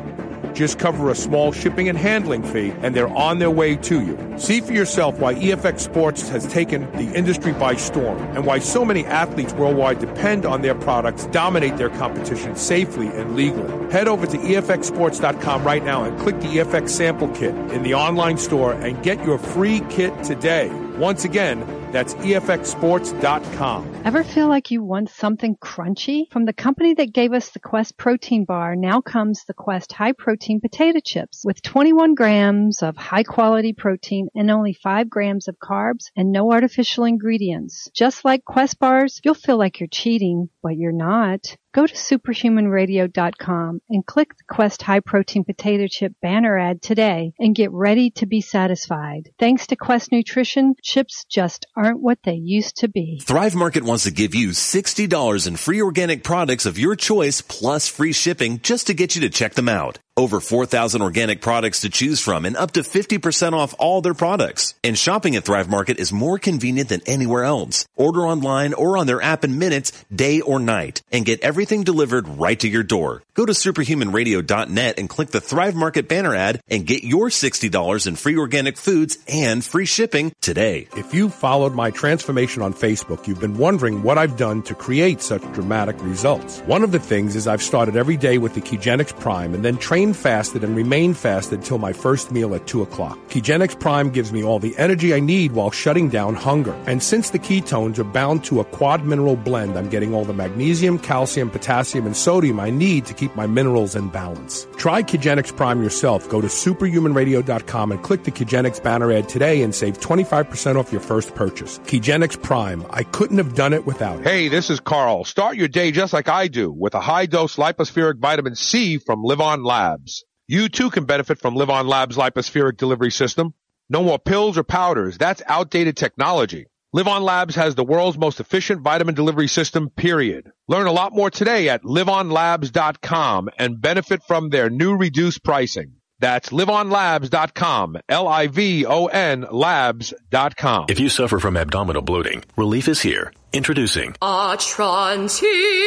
Just cover a small shipping and handling fee, and they're on their way to you. See for yourself why E F X Sports has taken the industry by storm and why so many athletes worldwide depend on their products, dominate their competition safely and legally. Head over to E F X sports dot com right now and click the E F X sample kit in the online store and get your free kit today. Once again, that's E F X sports dot com. Ever feel like you want something crunchy? From the company that gave us the Quest protein bar, now comes the Quest high protein potato chips with twenty-one grams of high quality protein and only five grams of carbs and no artificial ingredients. Just like Quest bars, you'll feel like you're cheating, but you're not. Go to superhuman radio dot com and click the Quest high protein potato chip banner ad today and get ready to be satisfied. Thanks to Quest Nutrition, chips just aren't what they used to be. Thrive Market wants to give you sixty dollars in free organic products of your choice plus free shipping just to get you to check them out. Over four thousand organic products to choose from and up to fifty percent off all their products. And shopping at Thrive Market is more convenient than anywhere else. Order online or on their app in minutes, day or night, and get everything delivered right to your door. Go to superhuman radio dot net and click the Thrive Market banner ad and get your sixty dollars in free organic foods and free shipping today. If you followed my transformation on Facebook, you've been wondering what I've done to create such dramatic results. One of the things is I've started every day with the Kegenix Prime and then trained fasted and remain fasted until my first meal at two o'clock. Kegenix Prime gives me all the energy I need while shutting down hunger. And since the ketones are bound to a quad mineral blend, I'm getting all the magnesium, calcium, potassium, and sodium I need to keep my minerals in balance. Try Kegenix Prime yourself. Go to superhuman radio dot com and click the Kegenix banner ad today and save twenty-five percent off your first purchase. Kegenix Prime. I couldn't have done it without it. Hey, this is Carl. Start your day just like I do with a high-dose lipospheric vitamin C from Live On Labs. You too can benefit from Live On Labs lipospheric delivery system. No more pills or powders. That's outdated technology. Live On Labs has the world's most efficient vitamin delivery system, period. Learn a lot more today at live on labs dot com and benefit from their new reduced pricing. That's live on labs dot com, L I V O N labs dot com. If you suffer from abdominal bloating, relief is here. Introducing Atrantil.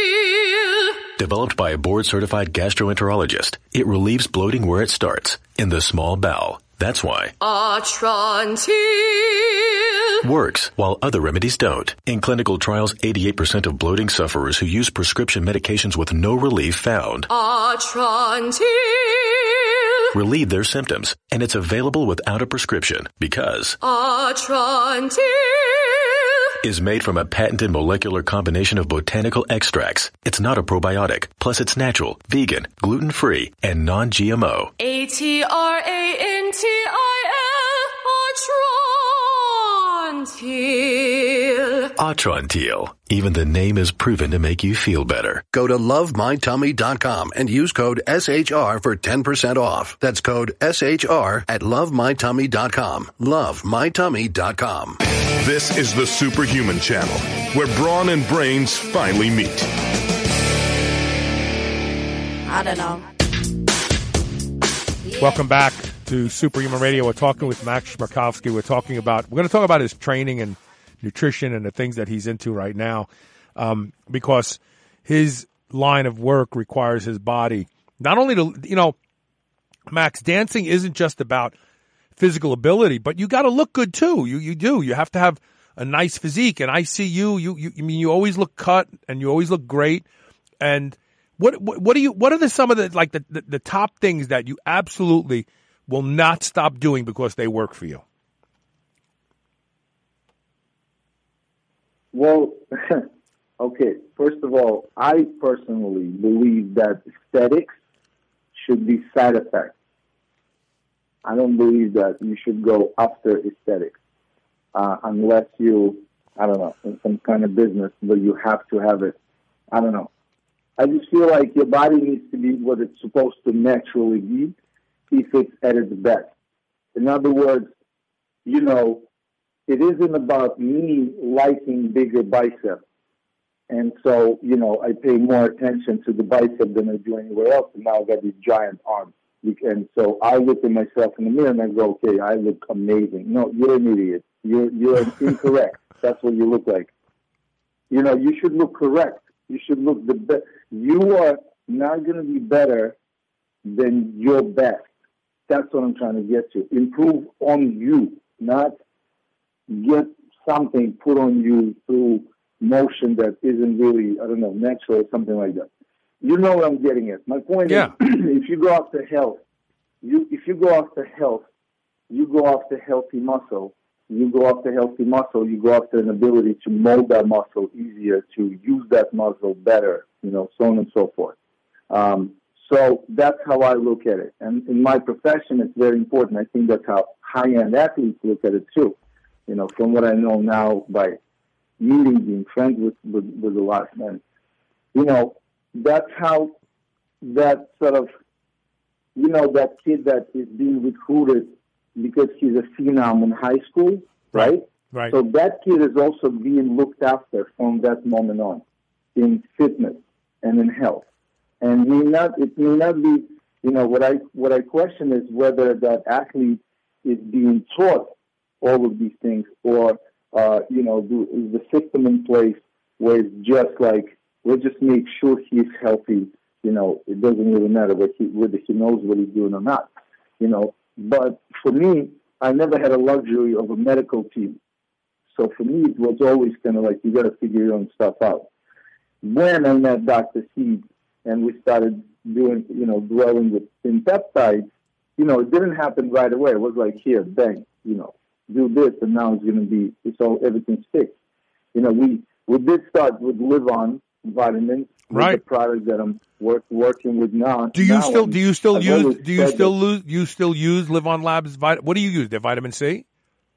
Developed by a board-certified gastroenterologist, it relieves bloating where it starts, in the small bowel. That's why Atrantil works while other remedies don't. In clinical trials, eighty-eight percent of bloating sufferers who use prescription medications with no relief found Atrantil relieve their symptoms, and it's available without a prescription because Atrantil is made from a patented molecular combination of botanical extracts. It's not a probiotic. Plus, it's natural, vegan, gluten-free, and non-G M O. A T R A N T I L, Atrantil. Atrantil. Even the name is proven to make you feel better. Go to love my tummy dot com and use code S H R for ten percent off. That's code S H R at love my tummy dot com. love my tummy dot com. This is the Superhuman Channel, where brawn and brains finally meet. I don't know. Yeah. Welcome back to Superhuman Radio. We're talking with Max Schmarkowski. We're talking about, we're going to talk about his training and nutrition and the things that he's into right now, um, because his line of work requires his body not only to, you know, Max, dancing isn't just about physical ability, but you got to look good too. You you do. You have to have a nice physique. And I see you. You you. I mean, you always look cut and you always look great. And what what, what do you? What are the some of the like the, the the top things that you absolutely will not stop doing because they work for you? Well, okay. First of all, I personally believe that aesthetics should be side effects. I don't believe that you should go after aesthetics uh, unless you, I don't know, in some kind of business, but you have to have it. I don't know. I just feel like your body needs to be what it's supposed to naturally be if it's at its best. In other words, you know, it isn't about me liking bigger biceps. And so, you know, I pay more attention to the bicep than I do anywhere else, and now I've got these giant arms. And so I look at myself in the mirror and I go, okay, I look amazing. No, you're an idiot. You're you're incorrect. That's what you look like. You know, you should look correct. You should look the best. You are not going to be better than your best. That's what I'm trying to get to. Improve on you, not get something put on you through motion that isn't really, I don't know, natural or something like that. You know what I'm getting at. My point yeah. is, if you go after health, you if you go after health, you go after healthy muscle. You go after healthy muscle, you go after an ability to mold that muscle easier, to use that muscle better, you know, so on and so forth. Um, so that's how I look at it. And in my profession, it's very important. I think that's how high-end athletes look at it too. You know, from what I know now by meeting, being friends with, with, with a lot of men, you know, that's how that sort of, you know, that kid that is being recruited because he's a phenom in high school, right? Right. So that kid is also being looked after from that moment on in fitness and in health. And may not, it may not be, you know, what I what I question is whether that athlete is being taught all of these things, or uh, you know, do, is the system in place where it's just like, we'll just make sure he's healthy. You know, it doesn't really matter whether he, whether he knows what he's doing or not. You know, but for me, I never had a luxury of a medical team. So for me, it was always kind of like, you got to figure your own stuff out. When I met Doctor Seed and we started doing, you know, dwelling with in peptides, you know, it didn't happen right away. It was like, here, bang, you know, do this, and now it's going to be, it's all, everything sticks. You know, we, we did start with Live On vitamins, right? The product that I'm work, working with now. Do you now, still do you still I've use do you still that, lose you still use Live On Labs? Vit- what do you use? Their vitamin C?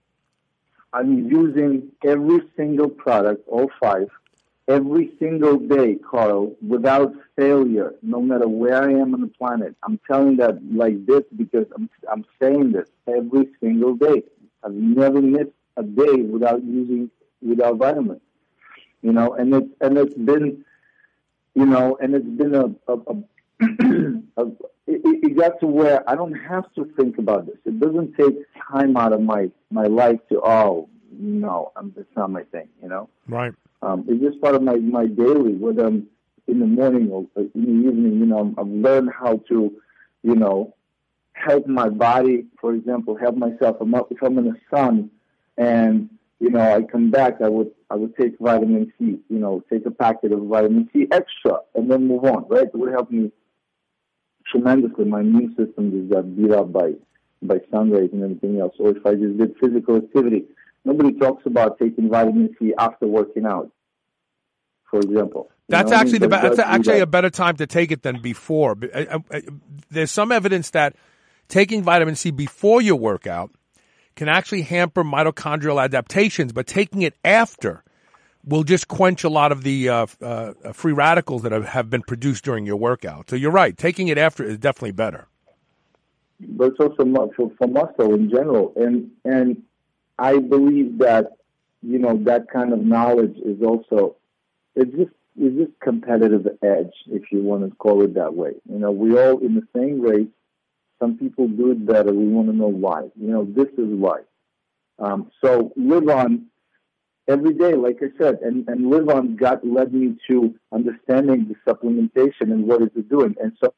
I'm using every single product, all five, every single day, Carl, without failure, no matter where I am on the planet. I'm telling that like this because I'm I'm saying this every single day. I've never missed a day without using without vitamins. You know, and it's and it's been, you know, and it's been a, a, a, a it, it got to where I don't have to think about this. It doesn't take time out of my my life to oh no, I'm that's not my thing. You know, right? Um, it's just part of my my daily. Whether I'm in the morning or in the evening, you know, I've learned how to, you know, help my body. For example, help myself. I'm up, if I'm in the sun and you know, I come back, I would I would take vitamin C, you know, take a packet of vitamin C extra and then move on, right? It would help me tremendously. My immune system just got beat up by, by sun rays and everything else. Or if I just did physical activity, nobody talks about taking vitamin C after working out, for example. That's you know actually I mean? the be- that's actually that. a better time to take it than before. But, uh, uh, there's some evidence that taking vitamin C before your workout can actually hamper mitochondrial adaptations, but taking it after will just quench a lot of the uh, uh, free radicals that have, have been produced during your workout. So you're right. Taking it after is definitely better. But it's also for, for muscle in general. And and I believe that, you know, that kind of knowledge is also, it's just, it's just competitive edge, if you want to call it that way. You know, we're all in the same race. Some people do it better. We want to know why. You know, this is why. Um, so Live On every day, like I said, and, and Live On got led me to understanding the supplementation and what is it doing. And so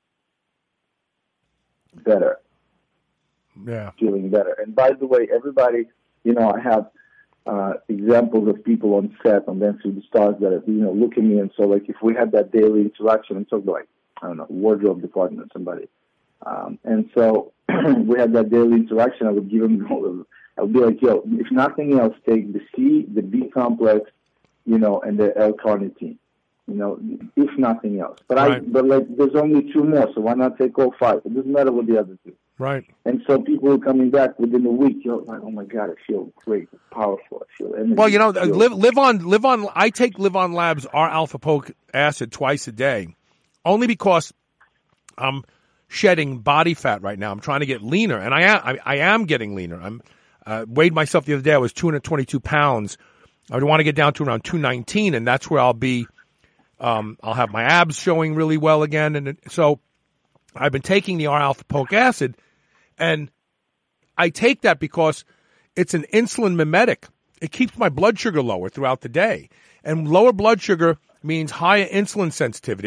better. Yeah. Feeling better. And by the way, everybody, you know, I have uh, examples of people on set on Dancing with the Stars that, you know, look at me. And so, like, if we had that daily interaction and talk like, I don't know, wardrobe department, somebody. Um, and so we had that daily interaction. I would give them, I would be like, yo, if nothing else, take the C, the B complex, you know, and the L-carnitine, you know, if nothing else. But right. I, but like, there's only two more, so why not take all five? It doesn't matter what the other two. Right. And so people were coming back within a week. You're like, oh my God, I feel great, powerful. I feel energy. Well, you know, feel... live live on live on. I take Live On Labs R alpha poke acid twice a day, only because I'm shedding body fat right now. I'm trying to get leaner, and I am I, I am getting leaner. I'm uh, weighed myself the other day. I was two hundred twenty-two pounds. I want to get down to around two nineteen, and that's where I'll be. Um, I'll have my abs showing really well again, and so I've been taking the R alpha poke acid, and I take that because it's an insulin mimetic. It keeps my blood sugar lower throughout the day, and lower blood sugar means higher insulin sensitivity.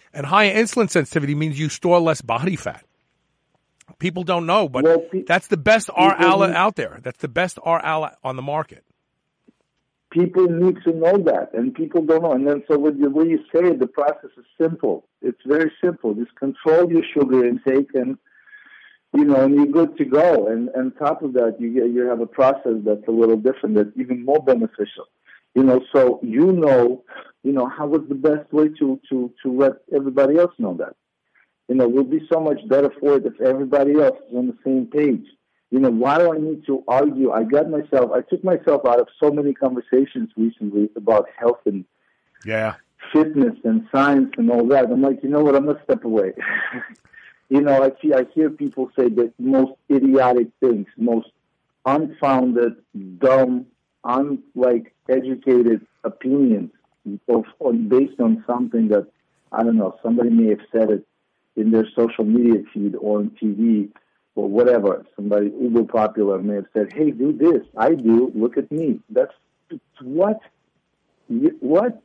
And higher insulin sensitivity means you store less body fat. People don't know, but well, pe- that's the best R-Ala need, out there. That's the best R-Ala on the market. People need to know that, and people don't know. And then so with the way you say it, the process is simple. It's very simple. Just control your sugar intake, and you know, and you're good to go. And on top of that, you get, you have a process that's a little different, that's even more beneficial. You know, so you know, you know, how was the best way to, to, to let everybody else know that. You know, we'll be so much better for it if everybody else is on the same page. You know, why do I need to argue? I got myself, I took myself out of so many conversations recently about health and yeah, fitness and science and all that. I'm like, you know what, I'm going to step away. You know, I see, I hear people say the most idiotic things, most unfounded, dumb, unlike educated opinions of, on, based on something that, I don't know, somebody may have said it in their social media feed or on T V or whatever. Somebody uber popular may have said, hey, do this. I do. Look at me. That's what? What?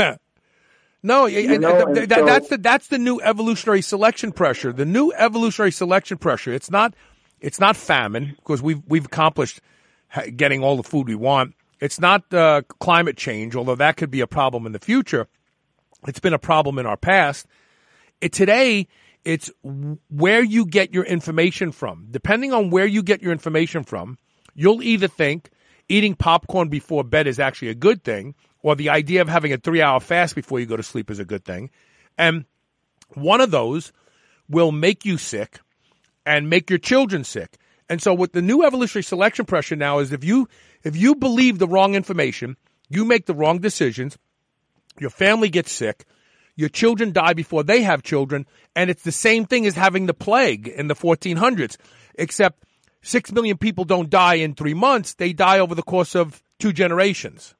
No, you know, th- th- so, that's the that's the new evolutionary selection pressure. The new evolutionary selection pressure. It's not it's not famine, because we've we've accomplished getting all the food we want. It's not uh, climate change, although that could be a problem in the future. It's been a problem in our past. It, today, it's where you get your information from. Depending on where you get your information from, you'll either think eating popcorn before bed is actually a good thing, or the idea of having a three-hour fast before you go to sleep is a good thing. And one of those will make you sick and make your children sick. And so what the new evolutionary selection pressure now is, if you if you believe the wrong information, you make the wrong decisions, your family gets sick, your children die before they have children, and it's the same thing as having the plague in the fourteen hundreds, except six million people don't die in three months. They die over the course of two generations.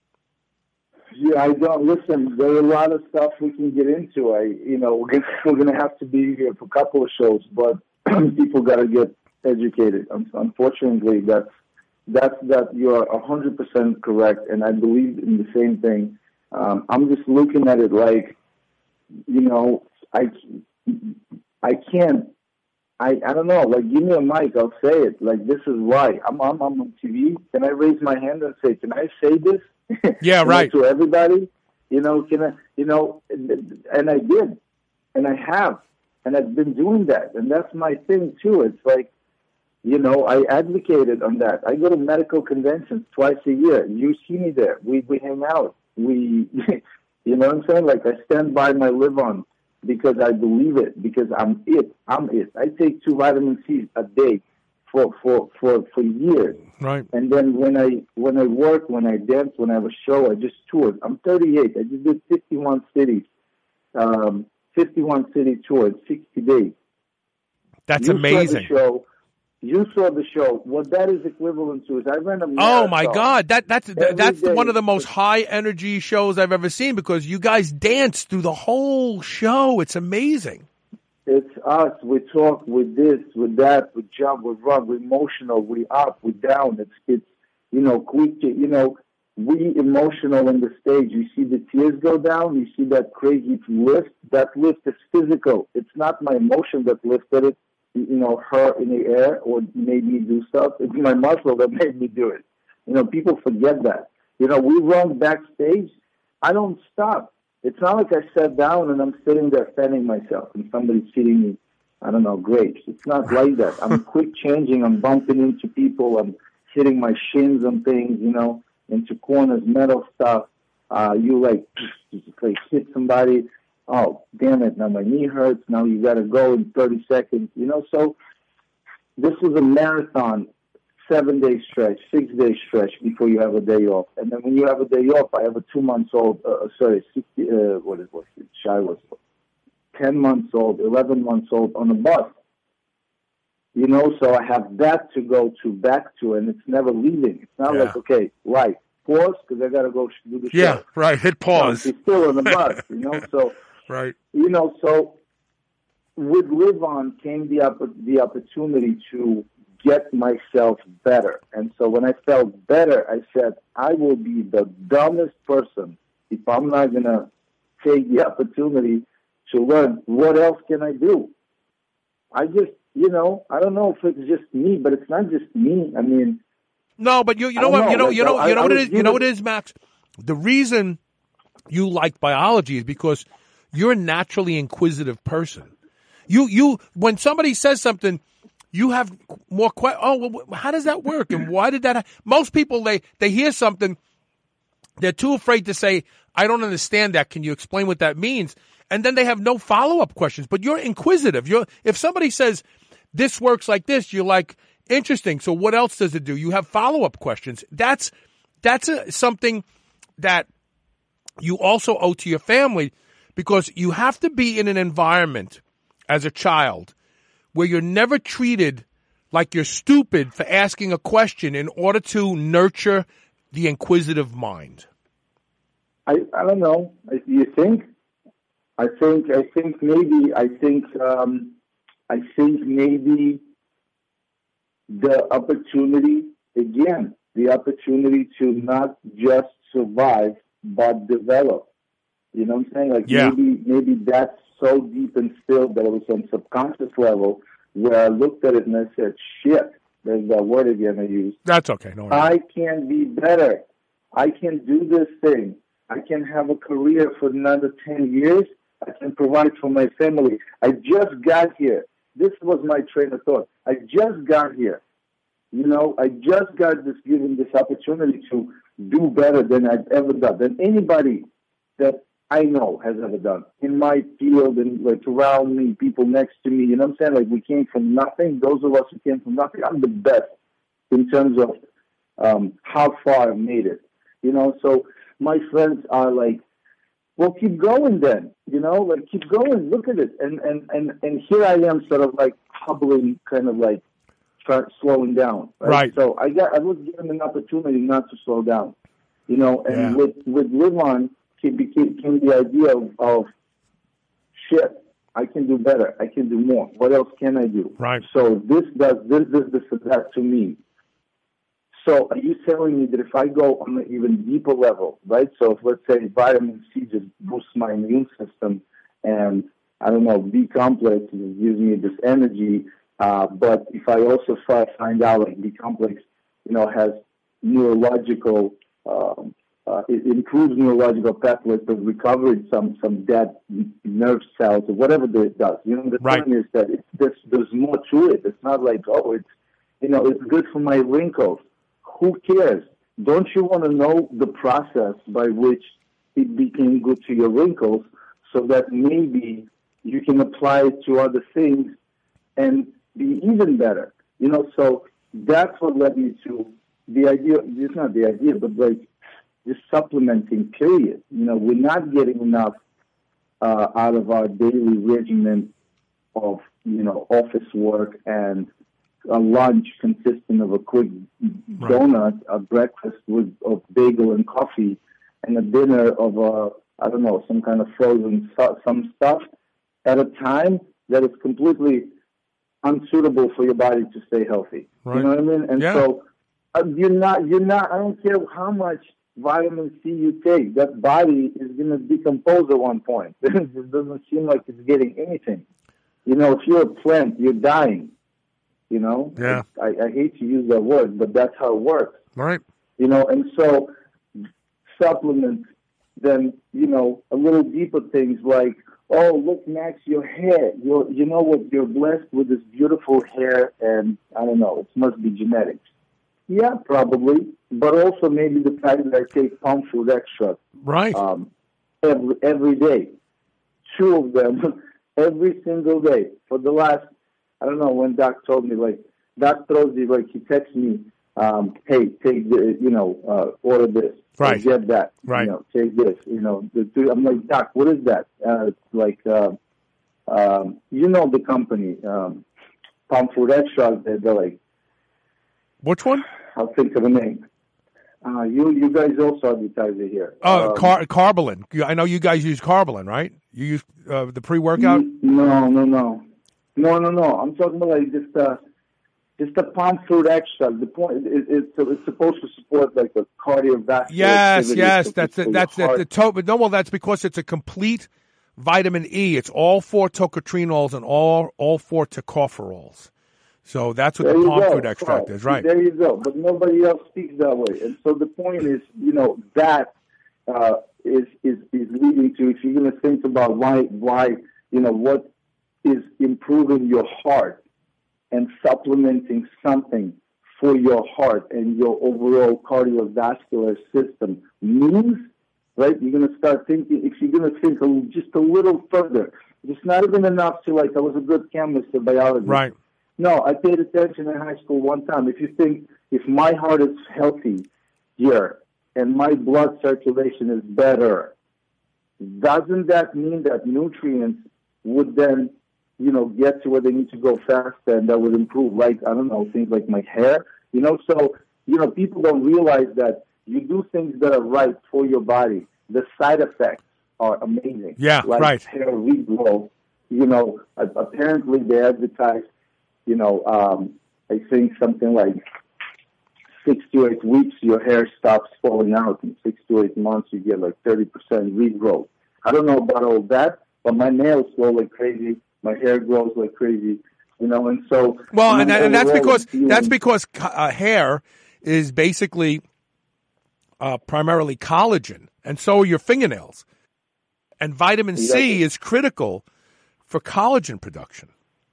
Yeah, I don't listen. There are a lot of stuff we can get into. I, you know, we're gonna, we're going to have to be here for a couple of shows, but people got to get educated. Unfortunately, that's that's that you are a hundred percent correct, and I believe in the same thing. Um, I'm just looking at it like, you know, I I can't. I, I don't know, like, give me a mic, I'll say it. Like, this is why. I'm, I'm, I'm on T V. Can I raise my hand and say, can I say this? Yeah, right. know, to everybody? You know, can I, you know, and I did. And I have. And I've been doing that. And that's my thing, too. It's like, you know, I advocated on that. I go to medical conventions twice a year. You see me there. We, we hang out. We, you know what I'm saying? Like, I stand by my live on. Because I believe it, because I'm it. I'm it. I take two vitamin C's a day for, for, for, for years. Right. And then when I when I work, when I dance, when I have a show, I just toured. I'm thirty-eight. I just did fifty-one cities, um, fifty-one city tours, sixty days. That's you amazing. Saw the show. You saw the show. What that is equivalent to is I ran a marathon. Oh my God, that that's that, that's day. one of the most high energy shows I've ever seen, because you guys dance through the whole show. It's amazing. It's us. We talk with this, with that, we jump, we run, we're emotional, we up, we down. It's it's you know, we you know, we emotional on the stage. You see the tears go down. You see that crazy lift. That lift is physical. It's not my emotion that lifted it. You know, her in the air or made me do stuff. It's my muscle that made me do it. You know, people forget that. You know, we run backstage. I don't stop. It's not like I sat down and I'm sitting there fanning myself and somebody's feeding me, I don't know, grapes. It's not like that. I'm quick changing. I'm bumping into people. I'm hitting my shins on things, you know, into corners, metal stuff. Uh, you like, you like hit somebody. Oh, damn it, now my knee hurts, now you got to go in thirty seconds, you know, so this was a marathon, seven-day stretch, six-day stretch before you have a day off, and then when you have a day off, I have a two-months-old, uh, sorry, sixty, uh, what is it, Shy was ten months old, eleven months old on a bus, you know, so I have that to go to, back to, and it's never leaving. It's not yeah. like, okay, life, pause, because I got to go do the show. Yeah, right, hit pause. No, it's still on the bus, you know, so... Right. You know, so with Live On came the the opportunity to get myself better. And so when I felt better, I said, I will be the dumbest person if I'm not going to take the opportunity to learn what else can I do. I just, you know, I don't know if it's just me, but it's not just me. I mean, no, but you, you know what, know. you know, Like, you know, I, you know I what it was is, you know given- what it is, Max. The reason you like biology is because you're a naturally inquisitive person. You, you, when somebody says something, you have more questions. Oh, well, how does that work? And why did that? Ha-? Most people, they, they hear something, they're too afraid to say, I don't understand that. Can you explain what that means? And then they have no follow-up questions. But you're inquisitive. You're, if somebody says, this works like this, you're like, interesting. So what else does it do? You have follow-up questions. That's, that's a, something that you also owe to your family, because you have to be in an environment as a child where you're never treated like you're stupid for asking a question in order to nurture the inquisitive mind. I, I don't know. You think? I think I think maybe I think um, I think maybe the opportunity again, the opportunity to not just survive but develop. You know what I'm saying? Like yeah. maybe maybe that's so deep instilled that it was on subconscious level where I looked at it and I said, shit, there's that word again I used. That's okay. No worries. I can be better. I can do this thing. I can have a career for another ten years. I can provide for my family. I just got here. This was my train of thought. I just got here. You know, I just got this given this opportunity to do better than I've ever done, than anybody that I know has ever done in my field and like around me, people next to me. You know what I'm saying? Like we came from nothing. Those of us who came from nothing, I'm the best in terms of um, how far I've made it. You know, so my friends are like, well, keep going then. You know, like keep going. Look at it. And and and and here I am, sort of like hobbling, kind of like start slowing down. Right. right. So I got I was given an opportunity not to slow down. You know, and yeah. with with Live On came, became, came the idea of, of shit. I can do better. I can do more. What else can I do? Right. So this does this this this and that to me. So are you telling me that if I go on an even deeper level, right? So if let's say vitamin C just boosts my immune system, and I don't know, B complex gives me this energy, uh, but if I also find out like B complex, you know, has neurological, um, uh, it improves neurological pathways that recovered some some dead nerve cells or whatever it does. You know, the right. thing is that it's, there's there's more to it. It's not like oh, it's you know, it's good for my wrinkles. Who cares? Don't you want to know the process by which it became good to your wrinkles so that maybe you can apply it to other things and be even better? You know, so that's what led me to the idea. It's not the idea, but like just supplementing, period. You know, we're not getting enough uh, out of our daily regimen of, you know, office work and a lunch consisting of a quick right. donut, a breakfast with of bagel and coffee, and a dinner of a I don't know some kind of frozen stu- some stuff at a time that is completely unsuitable for your body to stay healthy. Right. You know what I mean? And yeah. so uh, you're not you're not. I don't care how much vitamin C you take. That body is going to decompose at one point. It doesn't seem like it's getting anything. You know, if you're a plant, you're dying. You know, yeah. I, I hate to use that word, but that's how it works. Right. You know, and so supplement, then, you know, a little deeper things like, oh, look, Max, your hair. You're, you know what? You're blessed with this beautiful hair, and I don't know, it must be genetics. Yeah, probably, but also maybe the fact that I take palm fruit extract. Right. Um, every every day, two of them every single day for the last. I don't know when Doc told me, like, Doc throws me, like, he texts me, um, hey, take the, you know, uh, order this. Right. Get that. Right. You know, take this. You know, the, I'm like, Doc, what is that? Uh, it's like, uh, um, you know the company, um, Palm Fruit Extract, they're, they're like. Which one? I'll think of a name. Uh, you you guys also advertise it here. Oh, um, Car- Carbolin. I know you guys use Carbolin, right? You use uh, the pre-workout? No, no, no. No, no, no. I'm talking about like just uh, just a palm fruit extract. The point is, it's it's supposed to support like the cardiovascular. Yes, activity yes. for- That's for it. your That's it. heart. The to- but no, well, that's because it's a complete vitamin E, it's all four tocotrienols and all all four tocopherols. So that's what there the palm go. fruit extract oh, is, right? There you go. But nobody else speaks that way. And so the point is, you know, that uh, is, is is leading to, if you're going to think about why, why, you know, what is improving your heart and supplementing something for your heart and your overall cardiovascular system means, right? You're going to start thinking, if you're going to think a, just a little further, it's not even enough to, like, I was a good chemist or biologist. Right. No, I paid attention in high school one time. If you think, if my heart is healthy here and my blood circulation is better, doesn't that mean that nutrients would then, you know, get to where they need to go faster and that would improve, like, I don't know, things like my hair, you know? So, you know, people don't realize that you do things that are right for your body. The side effects are amazing. Yeah, like right. hair regrowth, you know, apparently they advertise, you know, um, I think something like six to eight weeks, your hair stops falling out. In six to eight months, you get like thirty percent regrowth. I don't know about all that, but my nails grow like crazy. My hair grows like crazy, you know, and so. Well, and, that, and that's because feeling, that's because uh, hair is basically uh, primarily collagen, and so are your fingernails. And vitamin exactly. C is critical for collagen production.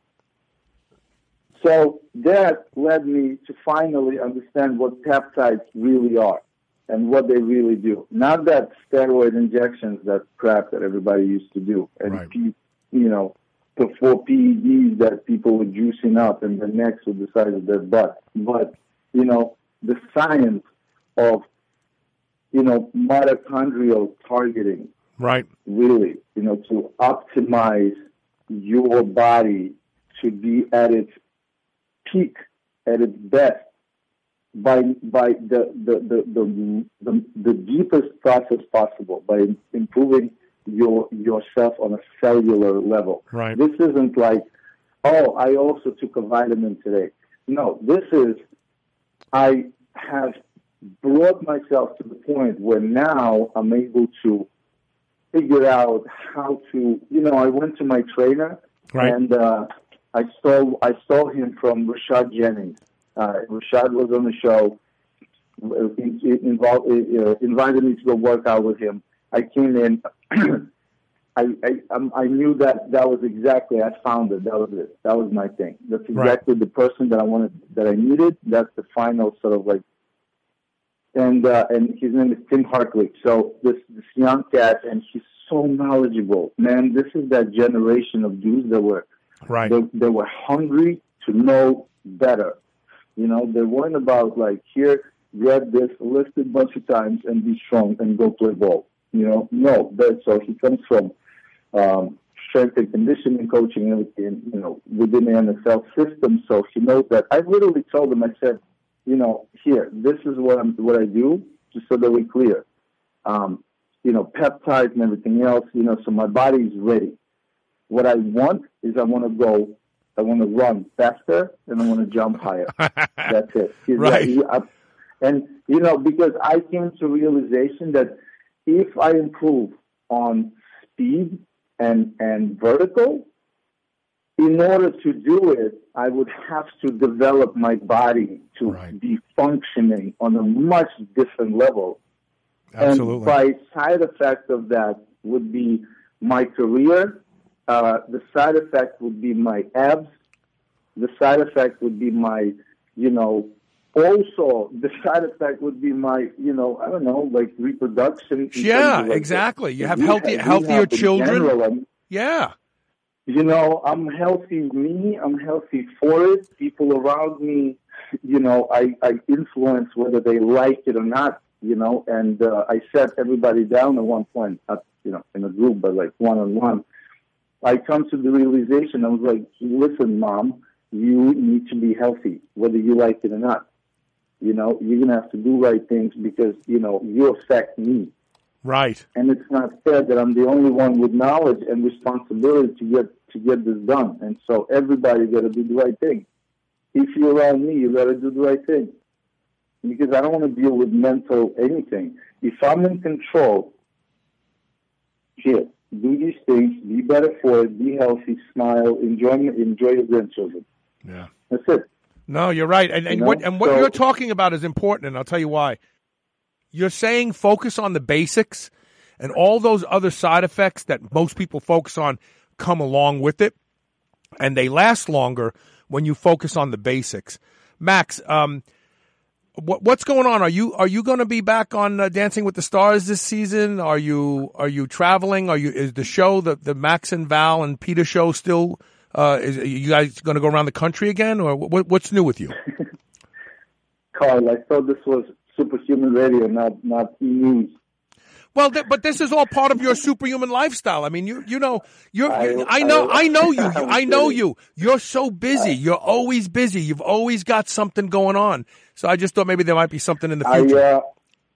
So that led me to finally understand what peptides really are and what they really do. Not that steroid injections, that crap that everybody used to do, and right. P, you know, before P E Ds that people were juicing up and their necks were the size of their butt. But, you know, the science of, you know, mitochondrial targeting, right? Really, you know, to optimize your body to be at its peak, at its best, by by the the the the, the, the deepest process possible, by improving your yourself on a cellular level. Right. This isn't like, oh, I also took a vitamin today. No, this is, I have brought myself to the point where now I'm able to figure out how to, you know, I went to my trainer, right. and uh, I stole I stole him from Rashad Jennings. Uh, Rashad was on the show, involved, uh, invited me to go work out with him. I came in. I, I I knew that that was exactly, I found it. That was it. That was my thing. That's exactly right. The person that I wanted, that I needed. That's the final sort of like. And uh, and his name is Tim Hartley. So this this young cat, and he's so knowledgeable. Man, this is that generation of dudes that were right. They, they were hungry to know better. You know, they weren't about like, here, grab this, lift it a bunch of times and be strong and go play ball. You know, no. But, so he comes from um, strength and conditioning coaching and everything, you know, within the N F L system. So he knows that. I literally told him, I said, you know, here, this is what I'm, what I do, just so that we're clear. Um, you know, peptides and everything else, you know, so my body is ready. What I want is I want to go, I want to run faster and I want to jump higher. That's it. Right. That, and, you know, because I came to realization that if I improve on speed and, and vertical, in order to do it, I would have to develop my body to right. be functioning on a much different level. Absolutely. And by side effect of that would be my career. Uh, the side effect would be my abs. The side effect would be my, you know, also the side effect would be my, you know, I don't know, like reproduction. Yeah, like exactly. You have we healthy, have, healthier have children. General, yeah. You know, I'm healthy me, I'm healthy for it. People around me, you know, I, I influence whether they like it or not, you know, and uh, I set everybody down at one point, not, you know, in a group, but like one-on-one. I come to the realization, I was like, listen, Mom, you need to be healthy, whether you like it or not. You know, you're going to have to do right things because, you know, you affect me. Right. And it's not fair that I'm the only one with knowledge and responsibility to get to get this done. And so everybody got to do the right thing. If you're around me, you got to do the right thing. Because I don't want to deal with mental anything. If I'm in control, here, do these things, be better for it, be healthy, smile, enjoy enjoy your grandchildren. Yeah, that's it. No, you're right, and and You know? what and what So- you're talking about is important, and I'll tell you why. You're saying focus on the basics, and all those other side effects that most people focus on come along with it, and they last longer when you focus on the basics. Max, um, what, what's going on? Are you are you going to be back on uh, Dancing with the Stars this season? Are you are you traveling? Are you is the show the the Max and Val and Peter show still? Uh, is are you guys going to go around the country again, or what, what's new with you? Carl, I thought this was Superhuman Radio, not not E! News. Well, th- but this is all part of your superhuman lifestyle. I mean, you you know, you're. I- you, I know, I, I- know you. I'm I know kidding. you. You're so busy. You're always busy. You've always got something going on. So I just thought maybe there might be something in the I, future. uh,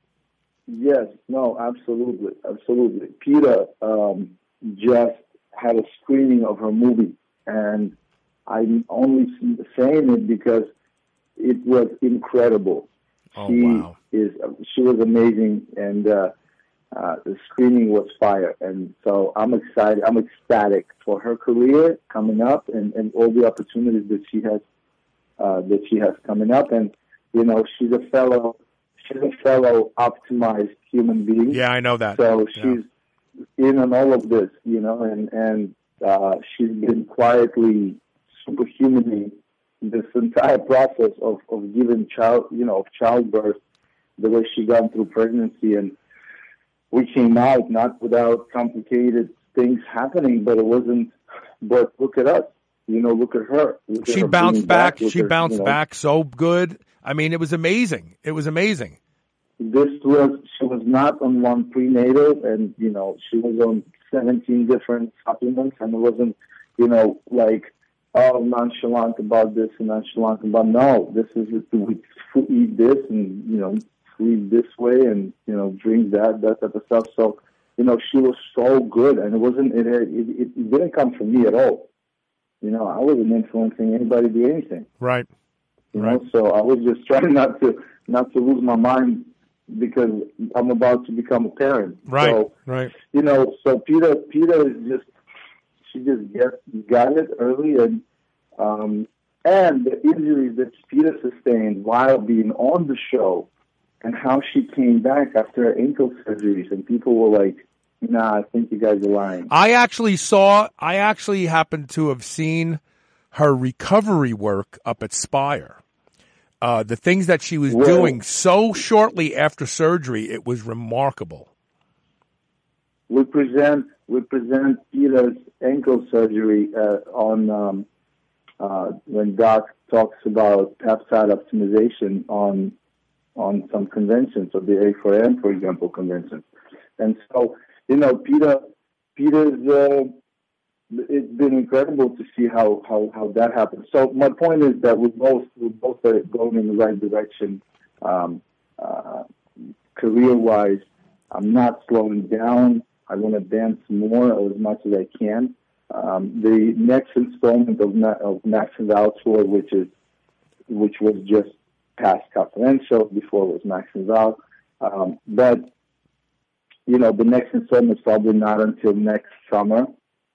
yes, no, absolutely, absolutely. Peter um, just had a screening of her movie, and I'm only saying it because it was incredible. Oh, she wow. is she was amazing, and uh, uh, the screening was fire. And so I'm excited. I'm ecstatic for her career coming up, and, and all the opportunities that she has uh, that she has coming up. And you know, she's a fellow she's a fellow optimized human being. Yeah, I know that. So Yeah. she's in on all of this, you know, and and uh, she's been quietly, superhumanly, this entire process of, of giving child, you know, of childbirth, the way she gone through pregnancy, and we came out not without complicated things happening, but it wasn't. But look at us, you know, look at her. Look at She her bounced bringing back. look She at, bounced you know, back so good. I mean, it was amazing. It was amazing. This was she was not on one prenatal, and you know she was on seventeen different supplements, and it wasn't, you know, like oh nonchalant about this and nonchalant about no. This is we eat this and you know sleep this way and you know drink that that type of stuff. So you know she was so good, and it wasn't it it, it, it didn't come from me at all. You know I wasn't influencing anybody to do anything. Right. You know, so I was just trying not to not to lose my mind because I'm about to become a parent. Right. So, right. you know, so Peter Peter is just she just get, got it early, and um, and the injuries that Peter sustained while being on the show, and how she came back after her ankle surgeries, and people were like, "Nah, I think you guys are lying." I actually saw. I actually happened to have seen her recovery work up at Spire. Uh, the things that she was Well- doing so shortly after surgery, it was remarkable. We present we present Peter's ankle surgery uh, on um, uh, when Doc talks about peptide optimization on on some conventions, or the A four M, for example, conventions. And so, you know, Peter Peter's uh, it's been incredible to see how, how, how that happened. So my point is that we both we both are going in the right direction, um, uh, career wise. I'm not slowing down. I want to dance more as much as I can. Um, the next installment of, Ma- of Max and Val tour, which is which was just past confidential, before it was Max and Val, um, but you know the next installment is probably not until next summer.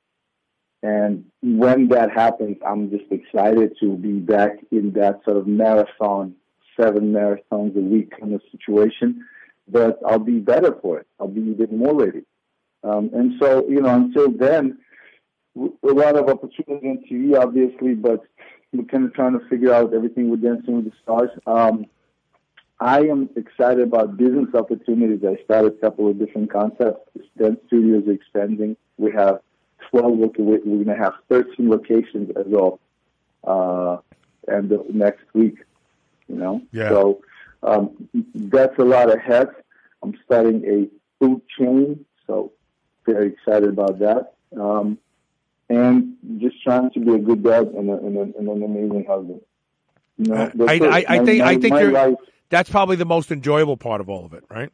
And when that happens, I'm just excited to be back in that sort of marathon, seven marathons a week kind of situation. But I'll be better for it. I'll be even more ready. Um, and so, you know, until then, w- a lot of opportunity on T V, obviously, but we're kind of trying to figure out everything with Dancing with the Stars. Um, I am excited about business opportunities. I started a couple of different concepts. Dance studios are expanding. We have twelve, we're going to have thirteen locations as of uh, end of next week, you know? Yeah. So um, that's a lot ahead. I'm starting a food chain, so very excited about that. Um, and just trying to be a good dad and, a, and, a, and an amazing husband. You know, I, that's I, it. I, I My- think my- I think my you're. life- That's probably the most enjoyable part of all of it, right?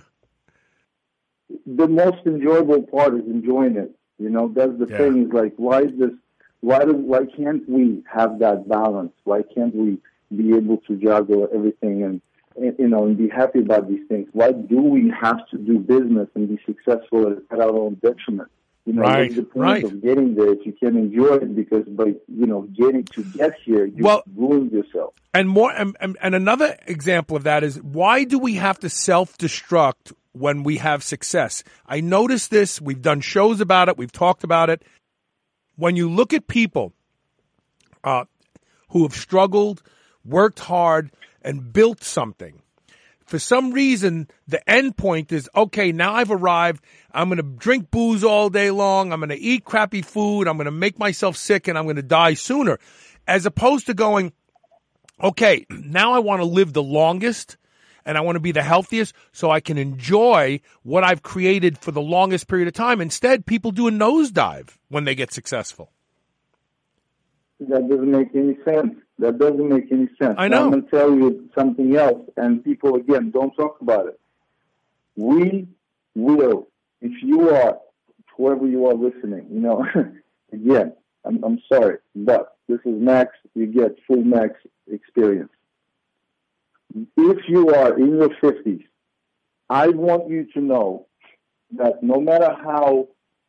the most enjoyable part is enjoying it. You know, that's the Yeah. thing. Is like, why is this? Why do? Why can't we have that balance? Why can't we be able to juggle everything and, and you know and be happy about these things? Why do we have to do business and be successful at, at our own detriment? You know, Right, what's the point right. of getting there if you can't enjoy it? Because by, you know, getting to get here, you Well- ruined yourself. And more, and, and, and another example of that is, why do we have to self-destruct when we have success? I noticed this. We've done shows about it. We've talked about it. When you look at people uh, who have struggled, worked hard, and built something, for some reason, the end point is, okay, now I've arrived. I'm going to drink booze all day long. I'm going to eat crappy food. I'm going to make myself sick, and I'm going to die sooner. As opposed to going, okay, now I want to live the longest, and I want to be the healthiest so I can enjoy what I've created for the longest period of time. Instead, people do a nosedive when they get successful. That doesn't make any sense. That doesn't make any sense. I know. I'm going to tell you something else, and people, again, don't talk about it. We will, if you are, whoever you are listening, you know, again, I'm, I'm sorry, but this is Max. You get full Max experience. If you are in your fifties, I want you to know that no matter how,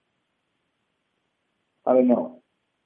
I don't know,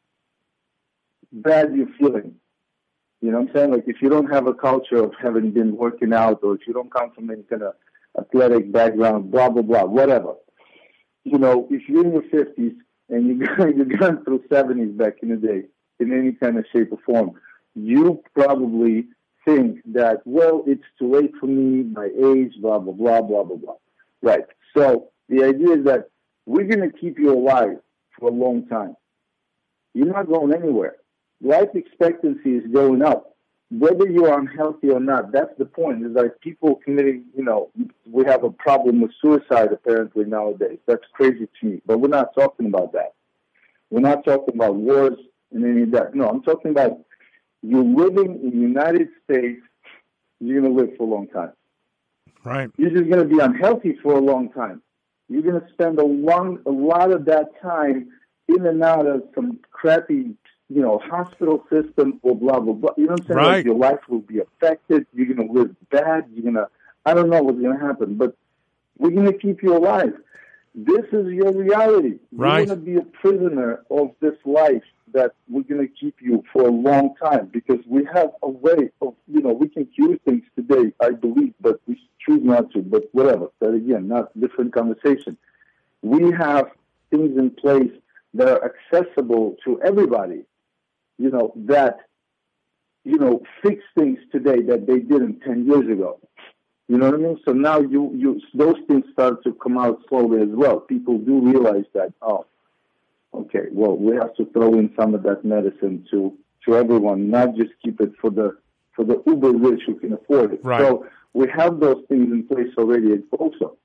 bad you're feeling, you know what I'm saying? Like, if you don't have a culture of having been working out, or if you don't come from any kind of athletic background, blah, blah, blah, whatever. You know, if you're in your fifties and you you've gone through seventies back in the day, in any kind of shape or form, you probably think that, well, it's too late for me, my age, blah, blah, blah, blah, blah, blah. Right. So the idea is that we're going to keep you alive for a long time. You're not going anywhere. Life expectancy is going up. Whether you are unhealthy or not, that's the point. Is like people committing, you know, we have a problem with suicide apparently nowadays. That's crazy to me. But we're not talking about that. We're not talking about wars and any of that. No, I'm talking about you living in the United States, you're going to live for a long time. Right. You're just going to be unhealthy for a long time. You're going to spend a long, a lot of that time in and out of some crappy, you know, hospital system or blah, blah, blah. You know what I'm saying? Right. Like your life will be affected. You're going to live bad. You're going to, I don't know what's going to happen, but we're going to keep you alive. This is your reality. Right. You're going to be a prisoner of this life that we're going to keep you for a long time, because we have a way of, you know, we can cure things today, I believe, but we choose not to, but whatever. That, again, not different conversation. We have things in place that are accessible to everybody, you know, that, you know, fix things today that they didn't ten years ago. You know what I mean? So now you, you those things start to come out slowly as well. People do realize that, oh, okay, well, we have to throw in some of that medicine to, to everyone, not just keep it for the for the uber rich who can afford it. Right. So we have those things in place already also.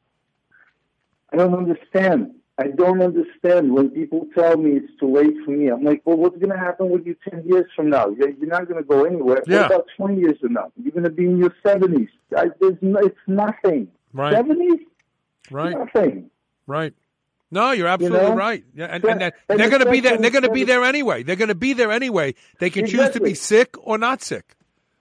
I don't understand. I don't understand when people tell me it's too late for me. I'm like, well, what's going to happen with you ten years from now? You're not going to go anywhere. Yeah. What about twenty years from now? You're going to be in your seventies. I, there's no, it's nothing. Right. seventies? Right. Nothing. Right. No, you're absolutely You know? right. Yeah, and, Yeah, and, that- and they're going to be there. especially- They're going to be there anyway. They're going to be there anyway. They can choose to be Exactly. sick or not sick.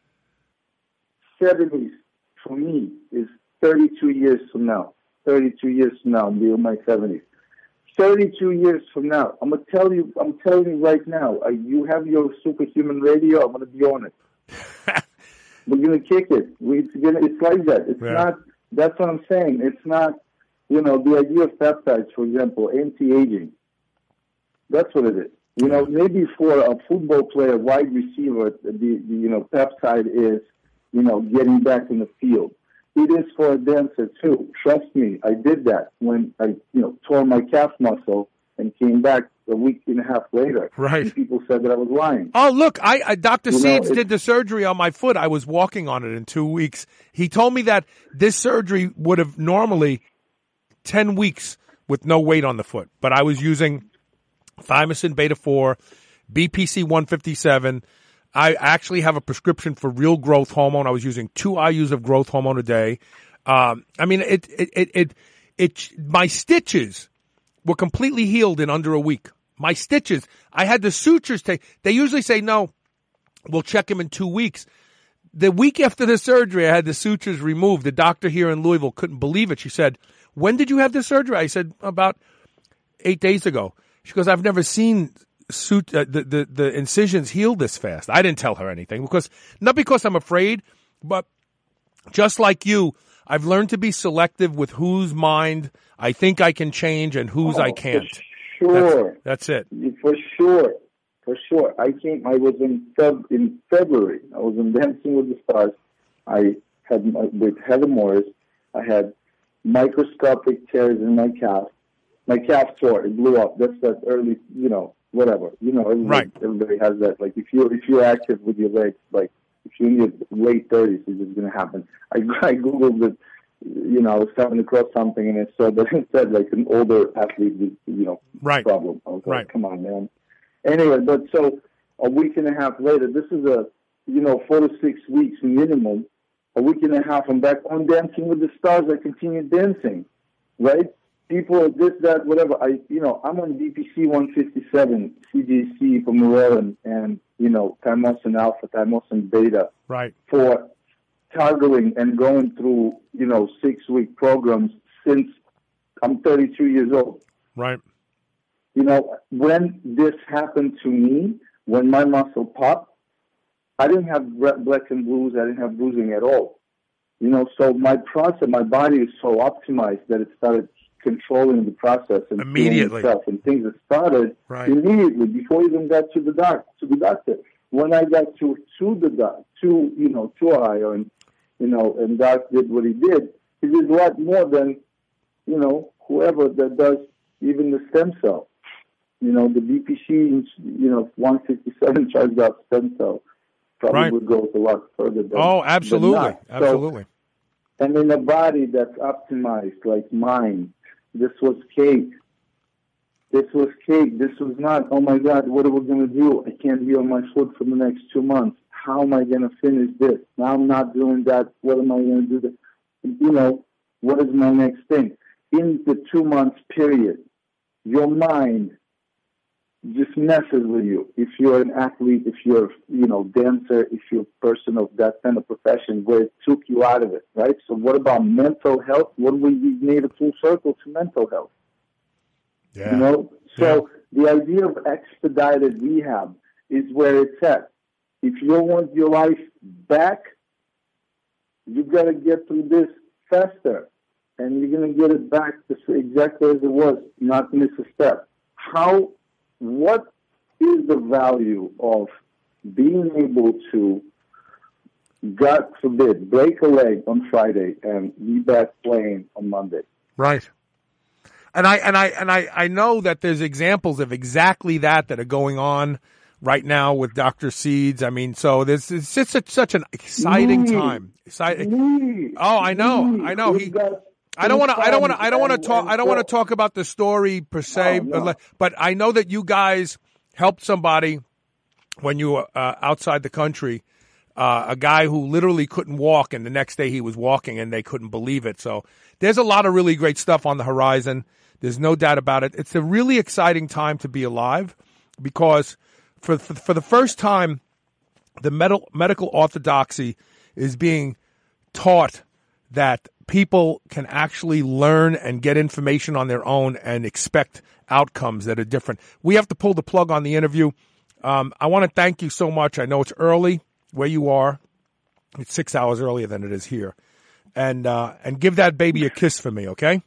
seventies for me is thirty-two years from now. thirty-two years from now, I'll be in my seventies. thirty-two years from now, I'm gonna tell you. I'm telling you right now. Uh, you have your superhuman radio. I'm gonna be on it. We're gonna kick it. We, it's gonna. It's like that. It's Yeah. not. That's what I'm saying. It's not. You know, the idea of peptides, for example, anti-aging. That's what it is. You know, maybe for a football player, wide receiver, the, the you know peptide is, you know, getting back in the field. It is for a dancer too. Trust me, I did that when I, you know, tore my calf muscle and came back a week and a half later. Right. And people said that I was lying. Oh, look, I, I Doctor You know, Seeds it- did the surgery on my foot. I was walking on it in two weeks. He told me that this surgery would have normally ten weeks with no weight on the foot, but I was using thymosin beta four, B P C one fifty-seven. I actually have a prescription for real growth hormone. I was using two I U's of growth hormone a day. Um, I mean, it, it, it, it, it, my stitches were completely healed in under a week. My stitches, I had the sutures take, they usually say, no, we'll check them in two weeks. The week after the surgery, I had the sutures removed. The doctor here in Louisville couldn't believe it. She said, when did you have the surgery? I said, about eight days ago. She goes, I've never seen suit, uh, the, the, the incisions heal this fast. I didn't tell her anything because, not because I'm afraid, but just like you, I've learned to be selective with whose mind I think I can change and whose oh, I can't. For sure. That's, that's it. For sure. For sure. I came, I was in Feb, in February. I was in Dancing with the Stars. I had, with Heather Morris, I had microscopic tears in my calf. My calf tore. It blew up. That's that early, you know, whatever. You know, everybody, right. everybody has that. Like, if you're, if you're active with your legs, like, if you're in your late thirties, it's just going to happen. I, I Googled it. You know, I was coming across something and it said that it said like an older athlete with, you know, right. problem. I was like, right. come on, man. Anyway, but so a week and a half later, this is a, you know, four to six weeks minimum. A week and a half, I'm back on Dancing with the Stars. I continued dancing, right? People, this, that, whatever. I, you know, I'm on B P C one fifty-seven, C J C for Maryland, and, you know, Thymosin Alpha, Thymosin Beta. Right. For toggling and going through, you know, six-week programs since I'm thirty-two years old. Right. You know, when this happened to me, when my muscle popped, I didn't have black and blues. I didn't have bruising at all. You know, so my process, my body is so optimized that it started controlling the process and immediately itself, and things that started right. immediately before I even got to the doc to the doctor. When I got to to the doc to you know to Ohio and you know and Doc did what he did, he did a lot more than you know whoever that does even the stem cell. You know the B P C you know one fifty-seven charged out stem cell probably right. would go a lot further. Than, oh, absolutely, than not. absolutely. So, and in a body that's optimized like mine. This was cake. This was cake. This was not, oh my God, what are we going to do? I can't be on my foot for the next two months. How am I going to finish this? Now I'm not doing that. What am I going to do? You know, what is my next thing? In the two months period, your mind just messes with you. If you're an athlete, if you're, you know, dancer, if you're a person of that kind of profession where it took you out of it, right? So what about mental health? What we made a full circle to mental health. Yeah. You know? So yeah. the idea of expedited rehab is where it's at. If you want your life back, you got to get through this faster. And you're going to get it back to exactly as it was, not miss a step. How... What is the value of being able to, God forbid, break a leg on Friday and be back playing on Monday? Right. And I and I and I, I know that there's examples of exactly that that are going on right now with Doctor Seeds. I mean, so this is just such, such an exciting me, time. Exciting. Me, oh, I know, me. I know. He. I don't want to. I don't want to. I don't want to talk. I don't want to talk about the story per se. No, no. But, but I know that you guys helped somebody when you were uh, outside the country. Uh, a guy who literally couldn't walk, and the next day he was walking, and they couldn't believe it. So there's a lot of really great stuff on the horizon. There's no doubt about it. It's a really exciting time to be alive because for for, for the first time, the medical medical orthodoxy is being taught that people can actually learn and get information on their own and expect outcomes that are different. We have to pull the plug on the interview. Um, I want to thank you so much. I know it's early where you are. It's six hours earlier than it is here. And uh, and give that baby a kiss for me, okay?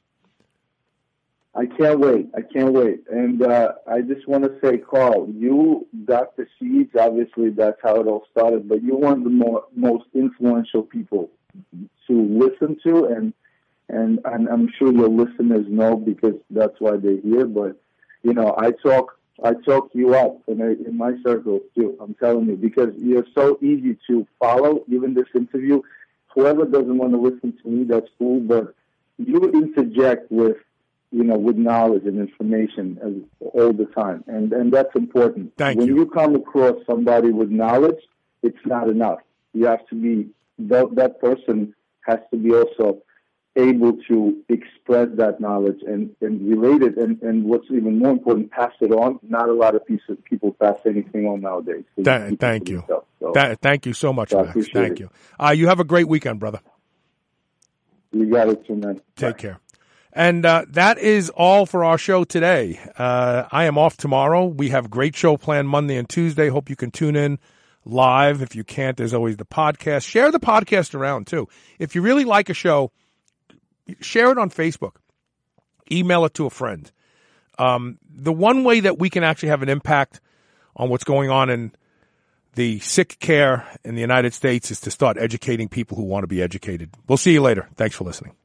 I can't wait. I can't wait. And uh, I just want to say, Carl, you, Doctor Seeds, obviously that's how it all started, but you're one of the more, most influential people to listen to, and, and and I'm sure your listeners know because that's why they're here. But you know, I talk I talk you up in, a, in my circles too. I'm telling you because you're so easy to follow. Even this interview, whoever doesn't want to listen to me, that's cool. But you interject with you know with knowledge and information as, all the time, and and that's important. Thank when you. you come across somebody with knowledge, it's not enough. You have to be that that person has to be also able to express that knowledge and, and relate it, and, and what's even more important, pass it on. Not a lot of people pass anything on nowadays. Th- thank you. Themselves, so. Th- thank you so much, So I Max. appreciate Thank it. you. Uh, you have a great weekend, brother. You got it too, man. Take Bye. care. And uh, that is all for our show today. Uh, I am off tomorrow. We have a great show planned Monday and Tuesday. Hope you can tune in live. If you can't, there's always the podcast. Share the podcast around, too. If you really like a show, share it on Facebook. Email it to a friend. Um, the one way that we can actually have an impact on what's going on in the sick care in the United States is to start educating people who want to be educated. We'll see you later. Thanks for listening.